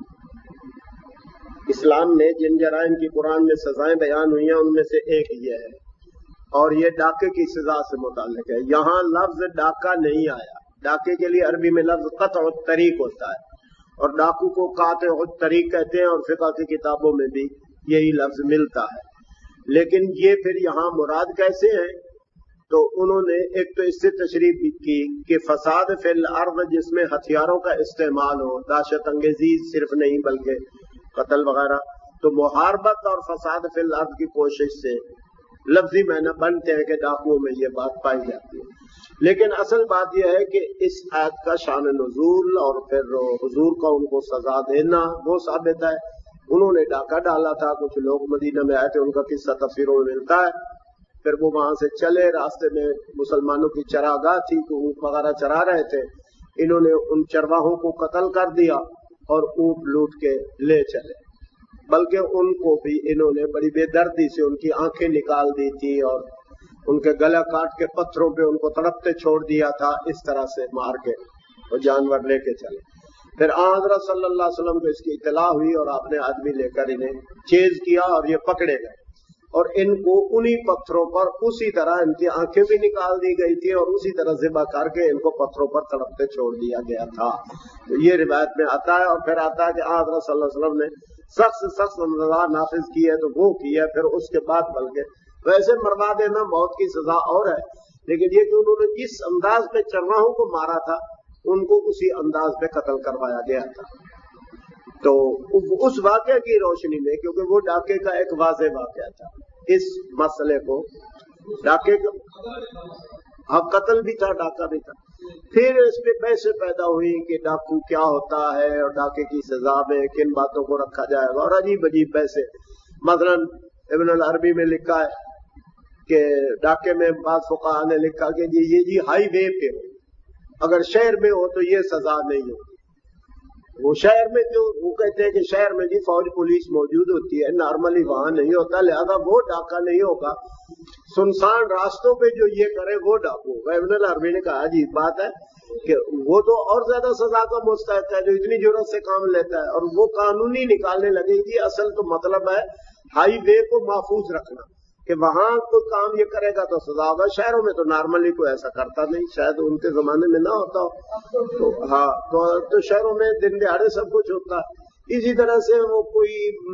اسلام میں جن جرائم کی قرآن میں سزائیں بیان ہوئی ہیں ان میں سے ایک یہ ہے، اور یہ ڈاکے کی سزا سے متعلق ہے۔ یہاں لفظ ڈاکہ نہیں آیا۔ ڈاکے کے لیے عربی میں لفظ قطع الطریق ہوتا ہے، اور ڈاکو کو قاطع الطریق کہتے ہیں، اور فقہ کی کتابوں میں بھی یہی لفظ ملتا ہے۔ لیکن یہ پھر یہاں مراد کیسے ہیں؟ تو انہوں نے ایک تو اس سے تشریح کی کہ فساد فی الارض جس میں ہتھیاروں کا استعمال ہو، دہشت انگیزی صرف نہیں بلکہ قتل وغیرہ، تو محاربت اور فساد فی الارض کی کوشش سے لفظی معنی بنتے ہیں کہ ڈاکوؤں میں یہ بات پائی جاتی ہے۔ لیکن اصل بات یہ ہے کہ اس آیت کا شان نزول اور پھر حضور کا ان کو سزا دینا وہ ثابت ہے۔ انہوں نے ڈاکہ ڈالا تھا، کچھ لوگ مدینہ میں آئے تھے، ان کا قصہ تفسیروں میں ملتا ہے۔ پھر وہ وہاں سے چلے، راستے میں مسلمانوں کی چراگاہ تھی تو اونٹ وغیرہ چرا رہے تھے، انہوں نے ان چرواہوں کو قتل کر دیا اور اونٹ لوٹ کے لے چلے، بلکہ ان کو بھی انہوں نے بڑی بے دردی سے ان کی آنکھیں نکال دی تھی اور ان کے گلا کاٹ کے پتھروں پہ ان کو تڑپتے چھوڑ دیا تھا، اس طرح سے مار کے وہ جانور لے کے چلے۔ پھر آن حضرت صلی اللہ علیہ وسلم کو اس کی اطلاع ہوئی اور آپ نے آدمی لے کر انہیں چیز کیا اور یہ پکڑے گئے، اور ان کو انہی پتھروں پر اسی طرح ان کی آنکھیں بھی نکال دی گئی تھی اور اسی طرح ذبح کر کے ان کو پتھروں پر تڑپتے چھوڑ دیا گیا تھا۔ تو یہ روایت میں آتا ہے، اور پھر آتا ہے کہ آن حضرت صلی اللہ علیہ وسلم نے سخت سے سخت سزا نافذ کی ہے تو وہ کی ہے، پھر اس کے بعد بلکہ ویسے مروا دینا موت کی سزا اور ہے، لیکن یہ کہ انہوں نے جس انداز پہ چرواہوں کو مارا تھا ان کو اسی انداز پہ قتل کروایا گیا تھا۔ تو اس واقعے کی روشنی میں، کیونکہ وہ ڈاکے کا ایک واضح واقعہ تھا، اس مسئلے کو ڈاکے کا ہاں قتل بھی تھا، ڈاکہ بھی تھا۔ پھر اس پہ بحثیں پیدا ہوئی کہ ڈاکو کیا ہوتا ہے اور ڈاکے کی سزا میں کن باتوں کو رکھا جائے گا، اور عجیب عجیب بحثیں۔ مثلا ابن العربی میں لکھا ہے کہ ڈاکے میں بعض فقہاء نے لکھا کہ جی یہ جی ہائی وے پہ ہو، اگر شہر میں ہو تو یہ سزا نہیں ہو۔ وہ شہر میں جو وہ کہتے ہیں کہ شہر میں جی فوج پولیس موجود ہوتی ہے، نارملی وہاں نہیں ہوتا، لہذا وہ ڈاکہ نہیں ہوگا۔ سنسان راستوں پہ جو یہ کرے وہ ڈاکو ہوگا۔ ابن العربی نے کہا جی بات ہے کہ وہ تو اور زیادہ سزا کا مستحق ہے جو اتنی جرات سے کام لیتا ہے، اور وہ قانونی نکالنے لگے گی۔ اصل تو مطلب ہے ہائی وے کو محفوظ رکھنا، کہ وہاں کوئی کام یہ کرے گا تو سزا ہوگا۔ شہروں میں تو نارملی کوئی ایسا کرتا نہیں، شاید ان کے زمانے میں نہ ہوتا ہو، تو ہاں تو, تو شہروں میں دن دہاڑے سب کچھ ہوتا ہے۔ اسی طرح سے وہ کوئی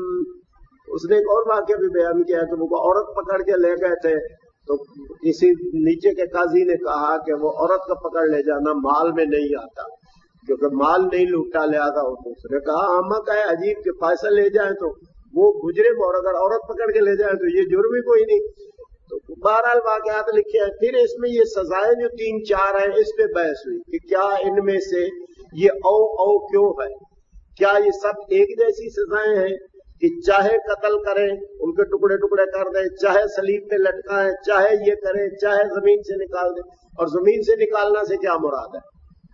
اس نے ایک اور واقعہ بھی بیان کیا کہ وہ عورت پکڑ کے لے گئے تھے، تو کسی نیچے کے قاضی نے کہا کہ وہ عورت کا پکڑ لے جانا مال میں نہیں آتا، کیونکہ مال نہیں لوٹا، لہذا اس نے کہا احمق ہے، عجیب کہ پیسہ لے جائیں تو وہ مجرم، اور اگر عورت پکڑ کے لے جائیں تو یہ جرم ہی کوئی نہیں۔ تو بہرحال واقعات لکھے ہیں۔ پھر اس میں یہ سزائیں جو تین چار ہیں اس پہ بحث ہوئی کہ کیا ان میں سے یہ او او کیوں ہے، کیا یہ سب ایک جیسی سزائیں ہیں کہ چاہے قتل کریں ان کے ٹکڑے ٹکڑے کر دیں، چاہے صلیب پہ لٹکائیں، چاہے یہ کریں، چاہے زمین سے نکال دیں۔ اور زمین سے نکالنا سے کیا مراد ہے؟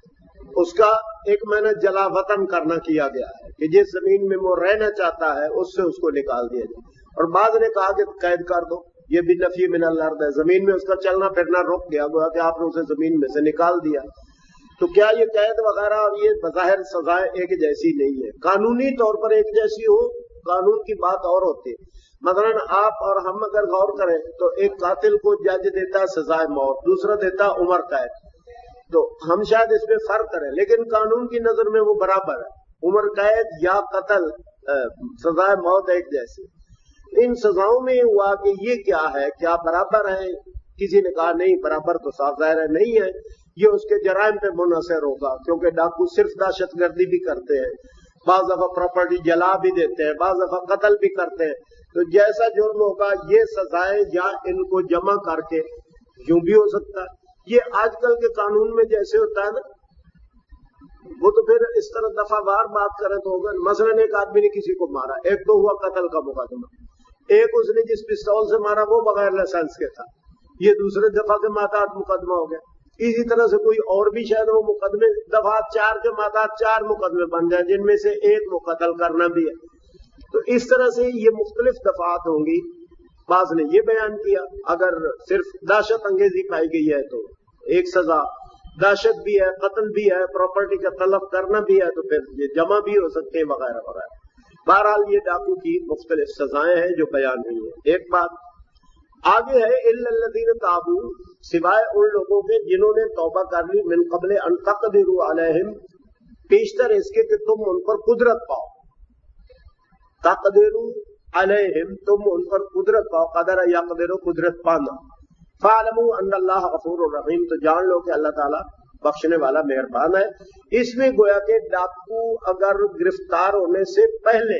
اس کا ایک میں نے جلا وطن کرنا کیا گیا ہے کہ جس زمین میں وہ رہنا چاہتا ہے اس سے اس کو نکال دیا جائے۔ اور بعض نے کہا کہ قید کر دو، یہ بھی نفی من الارض ہے، زمین میں اس کا چلنا پھرنا رک گیا، گویا کہ آپ نے اسے زمین میں سے نکال دیا۔ تو کیا یہ قید وغیرہ اور یہ بظاہر سزائیں ایک جیسی نہیں ہے؟ قانونی طور پر ایک جیسی ہو، قانون کی بات اور ہوتی ہے۔ مثلاً آپ اور ہم اگر غور کریں تو ایک قاتل کو جج دیتا ہے سزائے موت، دوسرا دیتا ہے عمر قید، تو ہم شاید اس پہ فرق کریں، لیکن قانون کی نظر میں وہ برابر ہے، عمر قید یا قتل سزائے موت ایک جیسی۔ ان سزاؤں میں یہ ہوا کہ یہ کیا ہے، کیا برابر ہے؟ کسی نے کہا نہیں، برابر تو صاف ظاہر ہے نہیں ہے، یہ اس کے جرائم پہ منحصر ہوگا، کیونکہ ڈاکو صرف دہشت گردی بھی کرتے ہیں، بعض دفعہ پراپرٹی جلا بھی دیتے ہیں، بعض دفعہ قتل بھی کرتے ہیں۔ تو جیسا جرم ہوگا یہ سزائیں یا ان کو جمع کر کے یوں بھی ہو سکتا ہے، یہ آج کل کے قانون میں جیسے ہوتا ہے نا، وہ تو پھر اس طرح دفعہ وار بات کریں تو ہوگا۔ مثلاً ایک آدمی نے کسی کو مارا، ایک تو ہوا قتل کا مقدمہ، एक उसने जिस पिस्तौल से मारा वो बगैर लाइसेंस के था, ये दूसरे दफा के माताहत मुकदमा हो गया। इसी तरह से कोई और भी शायद वो मुकदमे दफा चार के माताहत चार मुकदमे बन जाए, जिनमें से एक वो कत्ल करना भी है। तो इस तरह से ये मुख्तलिफ दफात होंगी। बाज़ ने ये बयान किया अगर सिर्फ दहशत अंगेजी पाई गई है तो एक सजा, दहशत भी है, कत्ल भी है, प्रॉपर्टी का तलब करना भी है, तो फिर ये जमा भी हो सकते हैं वगैरह वगैरह। बहरहाल ये डाकू की मुख्तलिफ सजाएं हैं जो बयान हुई है। एक बात आगे है, इल्लल्लज़ीन ताबू, सिवाय उन लोगों के जिन्होंने तौबा कर ली, मिन क़ब्ल अन तक़दिरू अलैहिम, पेशतर इसके कि तुम उन पर कुदरत पाओ। तक़दिरू अलैहिम, तुम उन पर कुदरत पाओ, क़दर यक़दिरू, कुदरत पाना। फ़अलमू अन्नल्लाह गफ़ूरुर रहीम, तो जान लो कि अल्लाह ताला बख्शने वाला मेहरबान है। इसमें गोया के डाकू अगर गिरफ्तार होने से पहले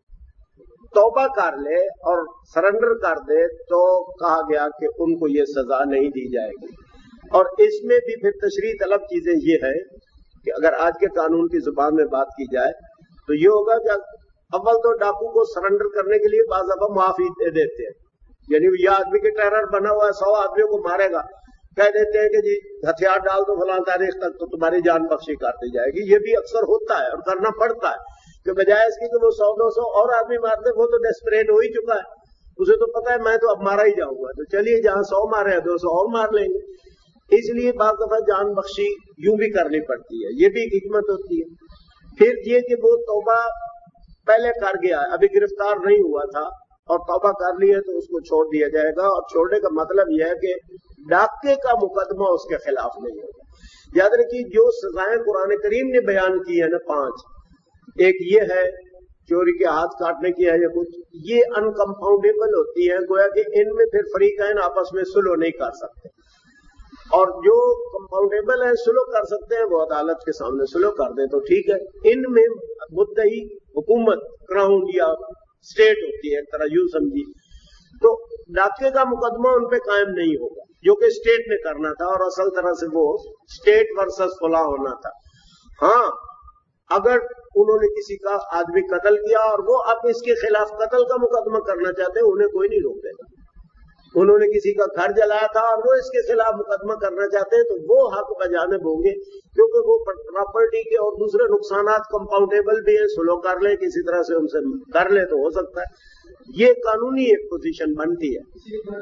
तौबा कर ले और सरेंडर कर दे तो कहा गया कि उनको ये सजा नहीं दी जाएगी। और इसमें भी फिर तशरीह तलब चीजें ये है कि अगर आज के कानून की जुबान में बात की जाए तो ये होगा कि अव्वल तो डाकू को सरेंडर करने के लिए बाज़ दफा माफी दे देते हैं, यानी ये आदमी के टेरर बना हुआ है, सौ आदमियों को मारेगा, कह देते हैं कि जी हथियार डाल दो फलां तारीख तक तो तुम्हारी जान बख्शी कर दी जाएगी। ये भी अक्सर होता है और करना पड़ता है कि बजाय इसकी कि वो सौ दो सौ और आदमी मारते, वो तो डेस्परेट हो ही चुका है, उसे तो पता है मैं तो अब मारा ही जाऊंगा, तो चलिए जहां सौ मारे हैं दो सौ और मार लेंगे। इसलिए बाज़ दफा जान बख्शी यूं भी करनी पड़ती है, ये भी एक हिकमत होती है। फिर ये कि वो तौबा पहले कर गया, अभी गिरफ्तार नहीं हुआ था और तौबा कर ली है तो उसको छोड़ दिया जाएगा। और छोड़ने का मतलब यह है कि डाके का मुकदमा उसके खिलाफ नहीं होगा। याद रखिए जो सजाएं कुरान करीम ने बयान की है ना पांच, एक ये है चोरी के हाथ काटने की है, या कुछ ये अनकंपाउंडेबल होती है, गोया कि इनमें फिर फरीकैन आपस में सुलह नहीं कर सकते। और जो कंपाउंडेबल है सुलह कर सकते हैं वो अदालत के सामने सुलह कर दें तो ठीक है। इनमें मुद्दई हुकूमत क्राउन या स्टेट होती है, एक तरह यूं समझी, तो डाके का मुकदमा उन पे कायम नहीं होगा जो कि स्टेट ने करना था और असल तरह से वो स्टेट वर्सेस फुला होना था। हाँ, अगर उन्होंने किसी का आदमी कत्ल किया और वो अब इसके खिलाफ कत्ल का मुकदमा करना चाहते हैं, उन्हें कोई नहीं रोकेगा। उन्होंने किसी का घर जलाया था और वो इसके खिलाफ मुकदमा करना चाहते हैं तो वो हक बजानिब होंगे, क्योंकि वो प्रॉपर्टी के और दूसरे नुकसानात कंपाउंडेबल भी है, सुलह कर ले, किसी तरह से उनसे कर ले तो हो सकता है। ये कानूनी एक पोजीशन बनती है।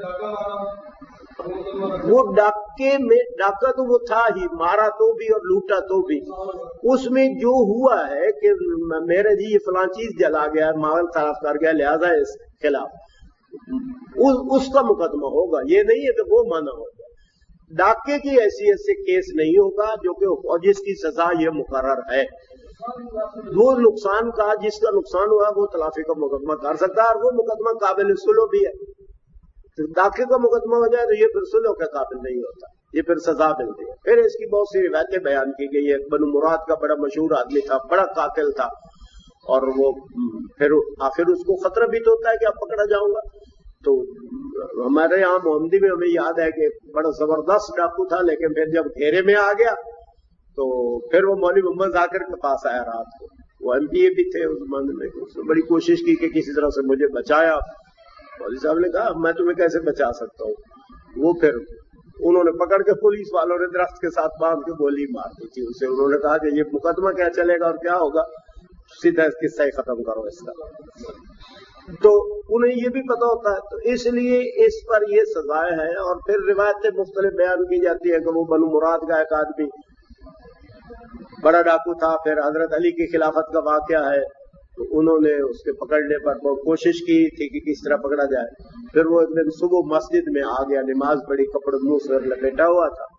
वो डाके में डाका तो वो था ही, मारा तो भी और लूटा तो भी। उसमें जो हुआ है कि मेरे जी ये फलां चीज जला गया, माल खराब कर गया, लिहाजा इस खिलाफ उस, उसका मुकदमा होगा। ये नहीं है कि वो माना होगा। डाके की हैसियत से केस नहीं होगा जो कि और जिसकी सजा ये मुकर्रर है। वो नुकसान का जिसका नुकसान हुआ वो तलाफी का मुकदमा कर सकता है और वो मुकदमा काबिल सुलह भी है। तो डाके का मुकदमा हो जाए तो ये फिर सुलह के काबिल नहीं होता, ये फिर सजा मिलती है। फिर इसकी बहुत सी रिवायतें बयान की गई है। बनु मुराद का बड़ा मशहूर आदमी था, बड़ा कातिल था, और वो फिर आखिर उसको खतरा भी तो होता है कि अब पकड़ा जाऊंगा। तो हमारे यहाँ मोहम्मदी में हमें याद है कि बड़ा जबरदस्त डाकू था, लेकिन फिर जब घेरे में आ गया तो फिर वो मौलवी मोहम्मद जाकिर के पास आया रात को। वो एमपीए भी थे उस जमाने में, उसने बड़ी कोशिश की कि किसी तरह से मुझे बचाया। मौलवी साहब ने कहा मैं तुम्हें कैसे बचा सकता हूँ। वो फिर उन्होंने पकड़ के पुलिस वालों ने दरख्त के साथ बांध के गोली मार दी थी उसे। उन्होंने कहा कि ये मुकदमा क्या चलेगा और क्या होगा, सीधा किस्सा ही खत्म करो इसका। तो उन्हें ये भी पता होता है, तो इसलिए इस पर ये सजाएं हैं। और फिर रिवायतें मुख्तलिफ बयान की जाती है कि वो बनु मुराद का एक आदमी बड़ा डाकू था, फिर हजरत अली की खिलाफत का वाकया है, तो उन्होंने उसके पकड़ने पर बहुत कोशिश की थी कि किस तरह पकड़ा जाए। फिर वो एक दिन सुबह मस्जिद में आ गया, नमाज पढ़ी, कपड़े मुंह से लपेटा हुआ था,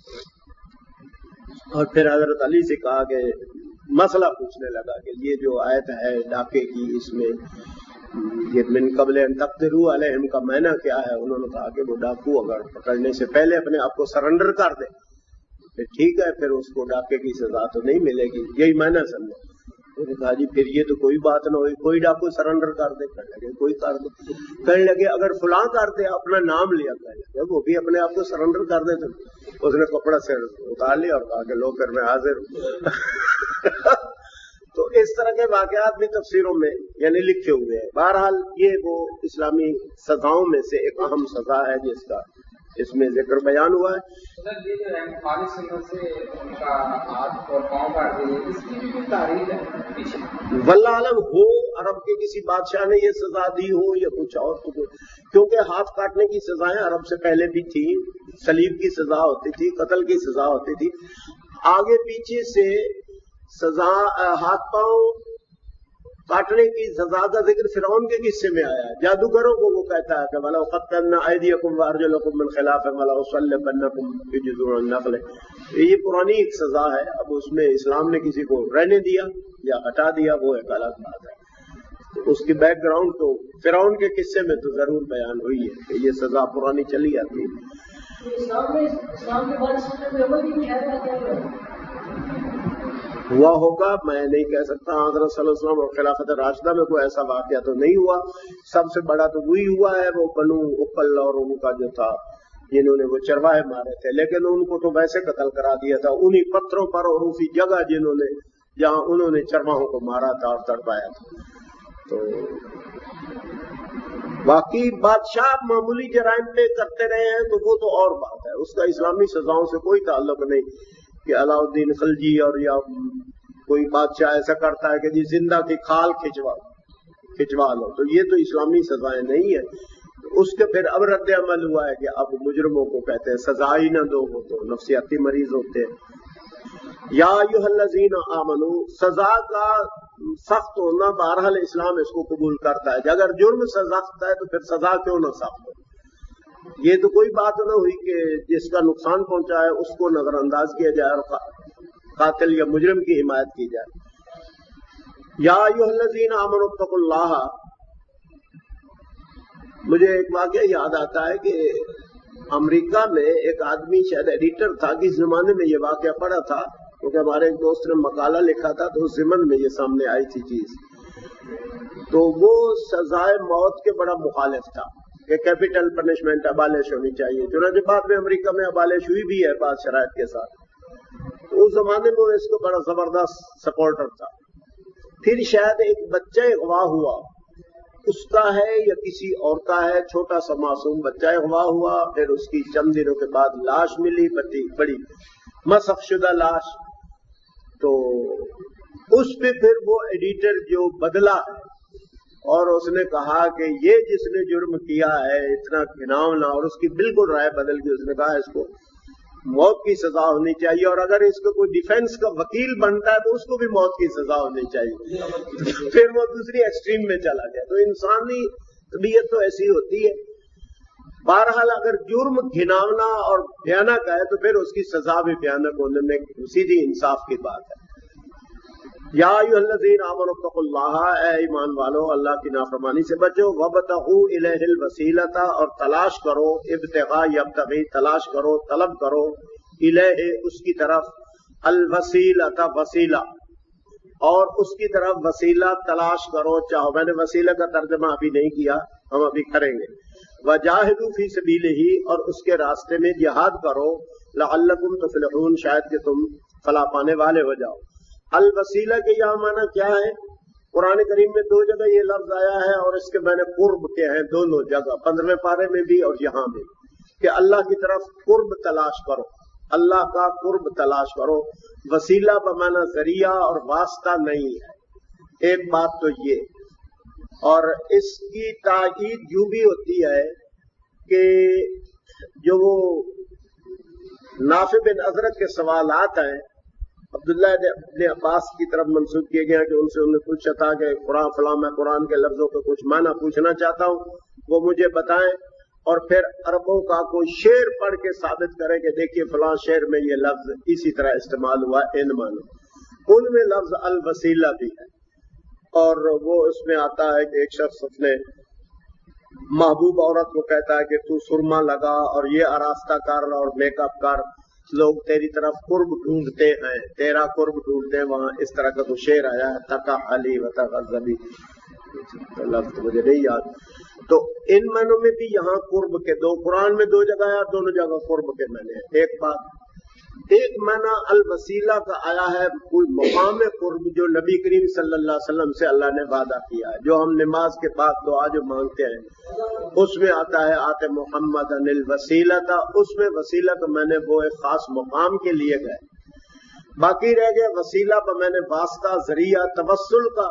और फिर हजरत अली से कहा कि मसला पूछने लगा कि ये जो आयत है डाके की, इसमें ये मिन क़ब्ल अन तक़दिरू अलैहिम का मायना क्या है। उन्होंने कहा कि वो डाकू अगर पकड़ने से पहले अपने आप को सरेंडर कर दे फिर ठीक है, फिर उसको डाके की सजा तो नहीं मिलेगी, यही मायना समझे। उन्होंने कहा जी फिर ये तो कोई बात ना हुई, कोई डाकू सरेंडर कर दे। कहने लगे कोई कर दे। कहने लगे अगर फलां कर दे, अपना नाम लिया, कहने लगे वो भी अपने आप को सरेंडर कर दे। तो उसने कपड़ा से उतार लिया और कहा कि लो फिर मैं हाजिर हूं। तो इस तरह के वाकयात भी तफसीरों में यानी लिखे हुए हैं। बहरहाल ये वो इस्लामी सजाओं में से एक अहम सजा है जिसका इसमें जिक्र बयान हुआ है। सर ये जो है खालिद सिंगर से उनका हाथ और पांव काट दिए, इसकी भी कोई तारीफ है पीछे? वल्लाह आलम हो अरब के किसी बादशाह ने ये सजा दी हो या कुछ और, तो क्योंकि हाथ काटने की सजाएं अरब से पहले भी थी, सलीब की सजा होती थी, कत्ल की सजा होती थी। आगे पीछे से सजा हाथ पांव काटने की सजा का जिक्र फिरौन के किस्से में आया है। जादूगरों को वो कहता है कि वला क़त्तलना अयदियकुम व अर्जुलकुम मिन खिलाफ वला उसल्लिबन्नकुम फी जुज़ूरिन नख़ल। ये पुरानी एक सजा है, अब उसमें इस्लाम ने किसी को रहने दिया या हटा दिया वो एक अलग बात है। तो उसकी बैकग्राउंड तो फिरौन के किस्से में तो जरूर बयान हुई है कि ये सजा पुरानी चली आती है। इस्लाम में इस्लाम के बाद हुआ होगा मैं नहीं कह सकता। हज़रत सल्लल्लाहु अलैहि वसल्लम और खिलाफत राशिदा में कोई ऐसा वाकया तो नहीं हुआ। सबसे बड़ा तो वही हुआ है वो बनु उक्कल और उनका जो था जिन्होंने वो चरवाहे मारे थे, लेकिन उनको तो वैसे कत्ल करा दिया था उन्हीं पत्थरों पर और उसी जगह जिन्होंने जहां उन्होंने चरवाहों को मारा था और तड़पाया था। तो बाकी बादशाह मामूली जराइम पे करते रहे हैं तो वो तो और बात है, उसका इस्लामी सजाओं से कोई ताल्लुक नहीं कि अलाउद्दीन खिलजी और या कोई बादशाह ऐसा करता है कि जी जिंदा की खाल खिंचवा खिंचवा लो, तो ये तो इस्लामी सजाएं नहीं है। उसके फिर अब रद्द अमल हुआ है कि अब मुजरमों को कहते हैं सजा ही न दो, वो तो नफ्सियाती मरीज होते हैं। या अय्युहल्लज़ीना आमनू, सजा का सख्त होना बहरहाल इस्लाम इसको कबूल करता है। अगर जुर्म सख्त है तो फिर सजा क्यों न सख्त हो। ये तो कोई बात न हुई कि जिसका नुकसान पहुंचा है उसको नजरअंदाज किया जाए और कातिल या मुजरिम की हिमायत की जाए। या अय्युहल्लज़ीना आमनू तक़ुल्लाह, मुझे एक वाकया याद आता है कि अमेरिका में एक आदमी शायद एडिटर था कि इस जमाने में ये वाकया पड़ा था, क्योंकि हमारे एक दोस्त ने मकाला लिखा था तो उस ज़िमन में ये सामने आई थी चीज। तो वो सजाए मौत के बड़ा मुखालिफ था कि कैपिटल पनिशमेंट अबालिश होनी चाहिए। चुनांचे बाद में अमेरिका में अबालिश हुई भी है बाद शराइत के साथ। तो उस जमाने में वो इसको बड़ा जबरदस्त सपोर्टर था। फिर शायद एक बच्चा अगवा हुआ, उसका है या किसी और का है, छोटा सा मासूम बच्चा अगवा हुआ, फिर उसकी चंद दिनों के बाद लाश मिली, बड़ी बड़ी मसखशुदा लाश। तो उस पे फिर वो एडिटर जो बदला है और उसने कहा कि ये जिसने जुर्म किया है इतना घिनौना, और उसकी बिल्कुल राय बदल गई। उसने कहा इसको मौत की सजा होनी चाहिए और अगर इसको कोई डिफेंस का वकील बनता है तो उसको भी मौत की सजा होनी चाहिए। फिर वो दूसरी एक्सट्रीम में चला गया। तो इंसानी तबीयत तो ऐसी होती है। बहरहाल अगर जुर्म घिनौना और भयानक है तो फिर उसकी सजा भी भयानक होने में सीधी इंसाफ की बात है। या अय्युहल्लज़ीना आमनू तक़ुल्लाह, ऐ ईमान वालो अल्लाह की नाफरमानी से बचो। वब्तगू इलैहिल वसीलता, और तलाश करो, इब्तिगा यब्तगी, तलाश करो, तलब करो, इलैहि, उसकी तरफ, अल वसीलता, वसीला, और उसकी तरफ वसीला तलाश करो चाहो। मैंने वसीला का तर्जमा अभी नहीं किया, हम अभी करेंगे। वजाहिदू फी सबीलिही, और उसके रास्ते में जिहाद करो, लअल्लकुम तुफ्लिहून, शायद कि तुम फलाह पाने वाले हो जाओ। अल वसीला के यहाँ माना क्या है? कुरान करीम में दो जगह ये लफ्ज आया है और इसके मैंने कुर्ब के हैं दोनों जगह, पंद्रहवें पारे में भी और यहाँ भी, कि अल्लाह की तरफ कुर्ब तलाश करो, अल्लाह का कुर्ब तलाश करो। वसीला बमाना जरिया और वास्ता नहीं है। एक बात तो ये, और इसकी ताकीद यूं भी होती है कि जो वो नाफे बिन अजरत के सवालात हैं अब्दुल्लाह इब्न अब्बास की तरफ मंसूब किए गए हैं कि उनसे उन्हें पूछा था कि कुरान फला, मैं कुरान के लफ्जों को कुछ माना पूछना चाहता हूं, वो मुझे बताएं, और फिर अरबों का कोई शेर पढ़ के साबित करें कि देखिए फलां शेर में ये लफ्ज इसी तरह इस्तेमाल हुआ इन मानो। उनमें लफ्ज अल वसीला भी है, और वो उसमें आता है कि एक शख्स अपने महबूब औरत को कहता है कि तू सुरमा लगा और ये आरास्ता कर और मेकअप कर, लोग तेरी तरफ कुर्ब ढूंढते हैं, तेरा कुर्ब ढूंढते हैं। वहां इस तरह का तो शेर आया है, तका अली व तगज़बी, तो लफ्ज मुझे नहीं याद। तो इन मानों में भी यहाँ कुर्ब के दो, कुरान में दो जगह है और दोनों जगह कुर्ब के मैंने। एक बात ایک معنی الوسیلہ کا آیا ہے کوئی مقام قرب جو نبی کریم صلی اللہ علیہ وسلم سے اللہ نے وعدہ کیا ہے، جو ہم نماز کے بعد دعا جو مانگتے ہیں اس میں آتا ہے آتے محمد ان الوسیلہ تھا، اس میں وسیلہ تو میں نے وہ ایک خاص مقام کے لیے گئے، باقی رہ گئے وسیلہ پر میں نے واسطہ ذریعہ توسل کا،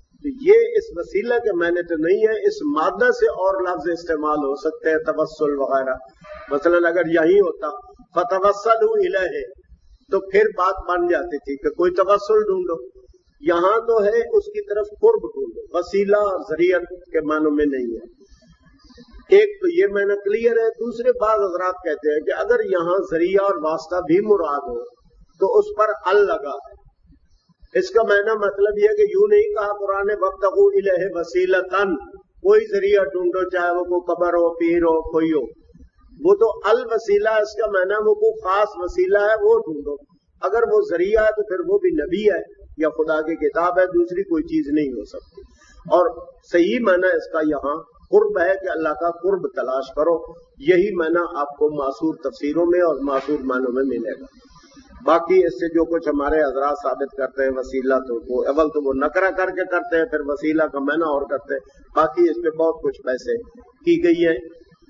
یہ اس وسیلہ کے میں نے تو نہیں ہے، اس مادہ سے اور لفظ استعمال ہو سکتے ہیں توسل وغیرہ، مثلا اگر یہی ہوتا فتوسلوا الیہ تو پھر بات بن جاتی تھی کہ کوئی توسل ڈھونڈو، یہاں تو ہے اس کی طرف قرب ڈھونڈو، وسیلہ اور ذریعہ کے معنوں میں نہیں ہے۔ ایک تو یہ میں نے کلیئر ہے، دوسرے بعض حضرات کہتے ہیں کہ اگر یہاں ذریعہ اور واسطہ بھی مراد ہو تو اس پر ال لگا ہے، اس کا معنی مطلب یہ کہ یوں نہیں کہا قرآن نے وابتغوا الیہ وسیلۃ، کوئی ذریعہ ڈھونڈو چاہے وہ کوئی قبر ہو پیر ہو کوئی ہو، وہ تو الوسیلہ اس کا معنی وہ کوئی خاص وسیلہ ہے وہ ڈھونڈو، اگر وہ ذریعہ ہے تو پھر وہ بھی نبی ہے یا خدا کی کتاب ہے، دوسری کوئی چیز نہیں ہو سکتی، اور صحیح معنی اس کا یہاں قرب ہے کہ اللہ کا قرب تلاش کرو، یہی معنی آپ کو معصور تفسیروں میں اور معصور معنوں میں ملے گا۔ باقی اس سے جو کچھ ہمارے حضرات ثابت کرتے ہیں وسیلہ تو وہ اول تو وہ نکرہ کر کے کرتے ہیں، پھر وسیلہ کا معنی اور کرتے ہیں، باقی اس پہ بہت کچھ پیسے کی گئی ہیں۔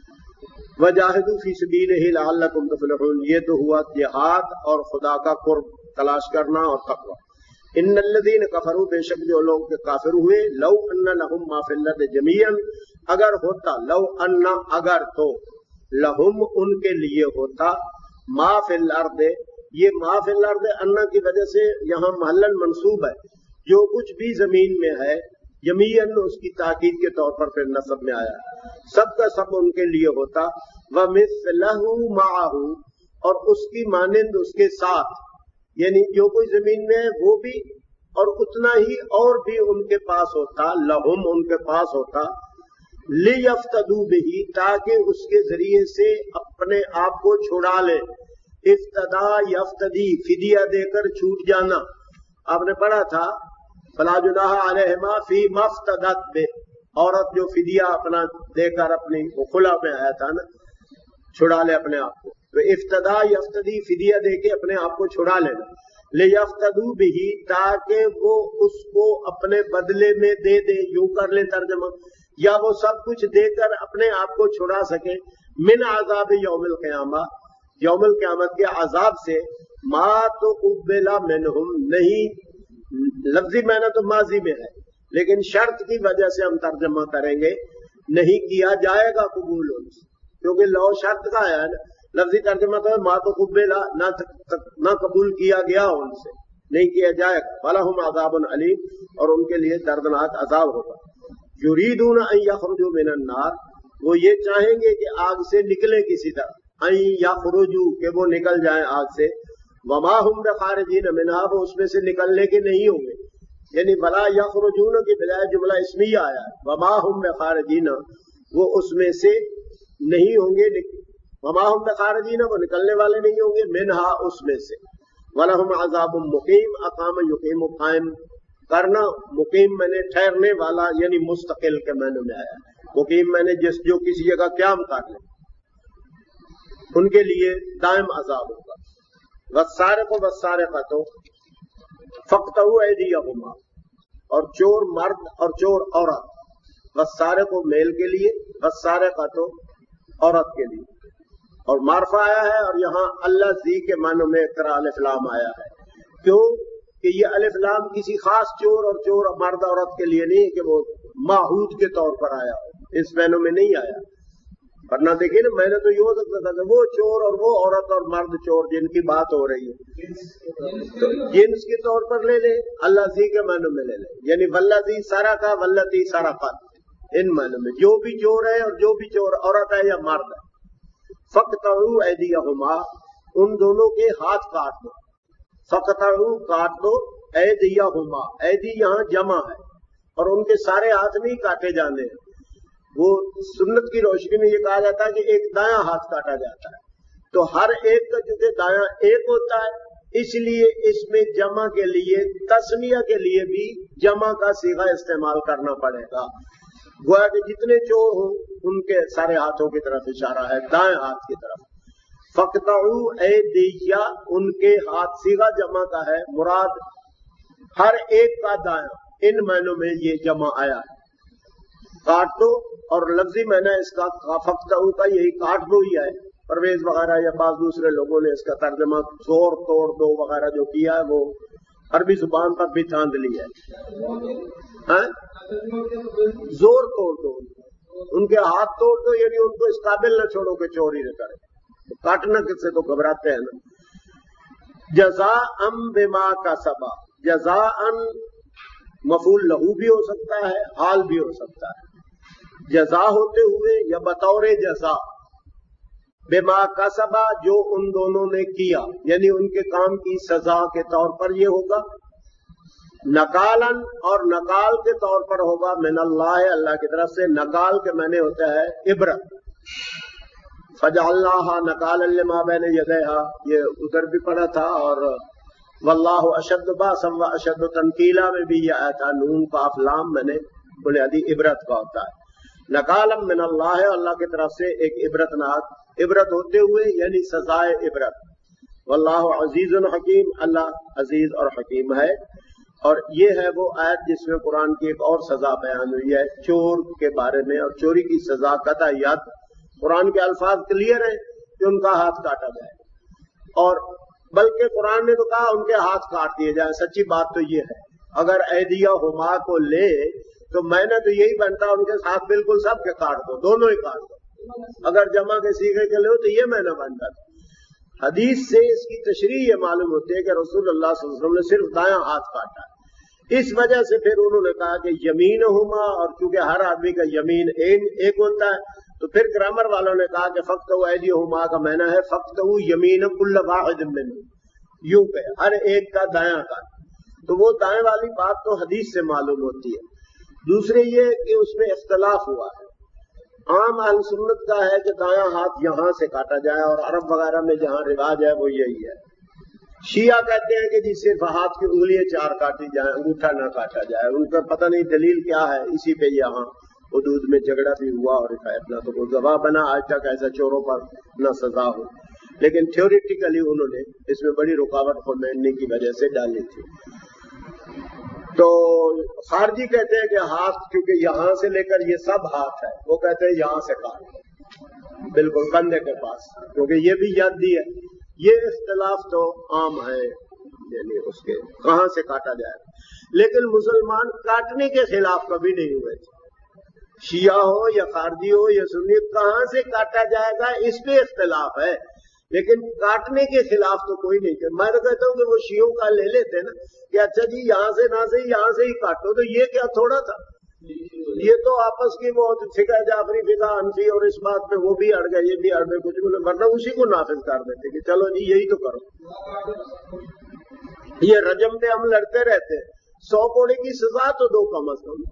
وجاہدوا فی سبیلہ لعلکم تفلحون، یہ تو ہوا جہاد اور خدا کا قرب تلاش کرنا اور تقوی۔ ان الذین کفروا، بے شک جو لوگ کے کافر ہوئے، لو ان لہم ما فی الارض جمیعا، اگر ہوتا، لو ان اگر تو، لہم ان کے لیے ہوتا، ما فی الارض، یہ ما فی الارض ان کی وجہ سے یہاں محلن منصوب ہے، جو کچھ بھی زمین میں ہے، جمیعاً اس کی تاکید کے طور پر پھر نصب میں آیا ہے، سب کا سب ان کے لیے ہوتا، وَمِثْلَهُ مَعَهُ، اور اس کی مانند اس کے ساتھ، یعنی جو کوئی زمین میں ہے وہ بھی اور اتنا ہی اور بھی ان کے پاس ہوتا، لہم ان کے پاس ہوتا، لِيَفْتَدُوا بِهِ، تاکہ اس کے ذریعے سے اپنے آپ کو چھڑا لے، افتدا یفتدی، فدیہ دے کر چھوٹ جانا، آپ نے پڑھا تھا فلا جناح علیہما فی ما افتدت بہ، عورت جو فدیہ اپنا دے کر اپنی خلا میں آیا تھا نا، چھڑا لے اپنے آپ کو، تو افتدا یفتدی، فدیہ دے کے اپنے آپ کو چھڑا لینا، لیفتدوا بہ، تاکہ وہ اس کو اپنے بدلے میں دے دے، یوں کر لیں ترجمہ، یا وہ سب کچھ دے کر اپنے آپ کو چھڑا سکے، من عذاب یوم القیامہ، یوم القیامت کے عذاب سے، ما تقبل منہم، نہیں لفظی معنی تو ماضی میں ہے لیکن شرط کی وجہ سے ہم ترجمہ کریں گے، نہیں کیا جائے گا قبول ان سے، کیونکہ لو شرط کا ہے نا، لفظی ترجمہ تو ہے ما تو قبل، نہ قبول کیا گیا ان سے، نہیں کیا جائے گا، وَلَهُمْ عَذَابٌ عَلِيمٌ، اور ان کے لیے دردناک عذاب ہوگا۔ يُرِيدُونَ أَن يَخْرُجُوا مِنَ النَّارِ، وہ یہ چاہیں گے کہ آگ سے نکلیں کسی طرح، أَن يَخْرُجُوا، کہ وہ نکل جائیں آگ سے، وَمَا هُمْ بِخَارِجِينَ مِنْهَا، وہ اس میں سے نکلنے کے نہیں ہوں گے، یعنی بلا یخرجون کی بجائے جملہ اسمیہ آیا ہے، وما ہم بخارجین، وہ اس میں سے نہیں ہوں گے، وما ہم بخارجین، وہ نکلنے والے نہیں ہوں گے، منہا، اس میں سے، ولہم عذاب مقیم، اقام یقیم، قائم کرنا، مقیم میں نے ٹھہرنے والا یعنی مستقل کے معنی میں آیا، مقیم میں نے جس جو کسی جگہ قیام کر لے، ان کے لیے دائم عذاب ہوگا۔ والسارق والسارقۃ فاقطعوا ایدیہما، اور چور مرد اور چور عورت، والسارق میل کے لیے، والسارقۃ عورت کے لیے، اور معرفہ آیا ہے اور یہاں اللہ زی کے معنوں میں ایک طرح الف لام آیا ہے، کیوں کہ یہ الف لام کسی خاص چور اور چور مرد عورت کے لیے نہیں کہ وہ ماحود کے طور پر آیا ہو، اس معنوں میں نہیں آیا، ورنہ دیکھیے نا، میں نے تو یہ ہو سکتا تھا کہ وہ چور اور وہ عورت اور مرد چور جن کی بات ہو رہی ہے تو جنس کے طور پر لے لے، اللہ زی کے معنوں میں لے لے، یعنی والذی سرق واللتی سرقت، ان معنوں میں جو بھی چور ہے اور جو بھی چور عورت ہے یا مرد ہے۔ فاقطعوا ایدیہما، ان دونوں کے ہاتھ کاٹ دو، فاقطعوا کاٹ دو، ایدیہما، ایدی یہاں جمع ہے اور ان کے سارے ہاتھ نہیں کاٹے جانے ہیں، وہ سنت کی روشنی میں یہ کہا جاتا ہے کہ ایک دایاں ہاتھ کاٹا جاتا ہے، تو ہر ایک کا چونکہ دایاں ایک ہوتا ہے اس لیے اس میں جمع کے لیے، تسمیہ کے لیے بھی جمع کا صیغہ استعمال کرنا پڑے گا، گویا کہ جتنے چور ہوں ان کے سارے ہاتھوں کی طرف اشارہ ہے، دائیں ہاتھ کی طرف۔ फक़तऊ ऐदिया, उनके हाथ, सीगा जमा का है, मुराद हर एक का दाया, इन महीनों में ये जमा आया है, काट दो। और लफ्जी मैंने इसका फक़तऊ का यही काट दो ही है। परवेज वगैरह या बाज़ दूसरे लोगों ने इसका तर्जमा जोर तोड़ दो वगैरह जो किया है वो अरबी जुबान पर भी धांधली है, है? जोर तोड़ दो, उनके हाथ तोड़ दो, यानी उनको इस काबिल न छोड़ो कि चोरी न करे। तो काटना किससे तो घबराते हैं ना। जजा अम बिमा का सबा, जजा अन मफूल लहू भी हो सकता है, हाल भी हो सकता है। जजा होते हुए या बतौर जजा, बिमा का सबा, जो उन दोनों ने किया, यानी उनके काम की सजा के तौर पर ये होगा। नकालन, और नकाल के तौर पर होगा मिनल्लाह, अल्लाह की तरफ से। नकाल के माने होता है इबरत। फजअल्नाहा नकालन लिमा बैन यदैहा, ये उधर भी पढ़ा था। और वल्लाहु अशद्दु बासन व अशद्दु तनकीला में भी यह आया था। नून काफ लाम मैंने बुनियादी इबरत का होता है। नकालम मिनल्लाह, अल्लाह की तरफ से एक इबरतनाक, इबरत होते हुए यानी सजाए इबरत। वल्लाहु अजीजुन हकीम, अल्लाह अजीज और हकीम है। और ये है वो आयत जिसमें कुरान की एक और सजा बयान हुई है चोर के बारे में, और चोरी की सजा कतईयत। कुरान के अल्फाज क्लियर है कि उनका हाथ काटा जाए, और बल्कि कुरान ने तो कहा उनके हाथ काट दिए जाए। सच्ची बात तो ये है, अगर ऐदिया हुमा को ले तो मैंने तो यही बनता उनके हाथ बिल्कुल सब के काट दो, दोनों ही काट दो। अगर जमा के सीखे के ले तो ये मैंने बनता था। हदीस से इसकी तशरीह ये मालूम होती है कि रसूलुल्लाह सल्लल्लाहु अलैहि वसल्लम ने सिर्फ दायां हाथ काटा। इस वजह से फिर उन्होंने कहा कि यमीन हुमा, और क्योंकि हर आदमी का यमीन एक होता है, तो फिर ग्रामर वालों ने कहा कि फक़्तहु ऐदियहुमा का माना है फक़्तहु यमीन कुल्ल वाहिद मिन्हुम, यूं कहे हर एक का दायां का। तो वो दाएं वाली बात तो हदीस से मालूम होती है। दूसरे ये कि उसमें इख्तलाफ हुआ है। आम अहल सुन्नत का है कि दायां हाथ यहां से काटा जाए, और अरब वगैरह में जहां रिवाज है वो यही है। शिया कहते हैं कि जी सिर्फ हाथ की उंगलियां चार काटी जाए, अंगूठा ना काटा जाए। उनका पता नहीं दलील क्या है, इसी पे यहाँ हुदूद में झगड़ा भी हुआ और इतना तो कोई गवाह बना आज तक ऐसा चोरों पर न सजा हो। लेकिन थ्योरिटिकली उन्होंने इसमें बड़ी रुकावट खोलने की वजह से डाली थी। तो खारजी कहते हैं कि हाथ क्योंकि यहां से लेकर ये सब हाथ है, वो कहते हैं यहां से काट बिल्कुल कंधे के पास, क्योंकि ये भी यादी है। ये इख्तिलाफ तो आम है, यानी उसके कहां से काटा जाए। लेकिन मुसलमान काटने के खिलाफ कभी नहीं हुए थे। शिया हो या खारजी हो या सुन्नी, कहां से काटा जाएगा इस पे इख्तिलाफ है, लेकिन काटने के खिलाफ तो कोई नहीं थे। मैं तो कहता हूं कि वो शियों का ले लेते ना कि अच्छा जी यहां से ना से यहां से ही काटो, तो ये क्या थोड़ा था। ये तो आपस की वो फिका जाफरी फिका अनफी, और इस बात पे वो भी अड़ गए ये भी अड़ गए, कुछ भी, वरना उसी को नाफिज कर देते कि चलो जी यही तो करो। ये रजम पे हम लड़ते रहते हैं, सौ कोड़े की सजा तो दो कम अज कम।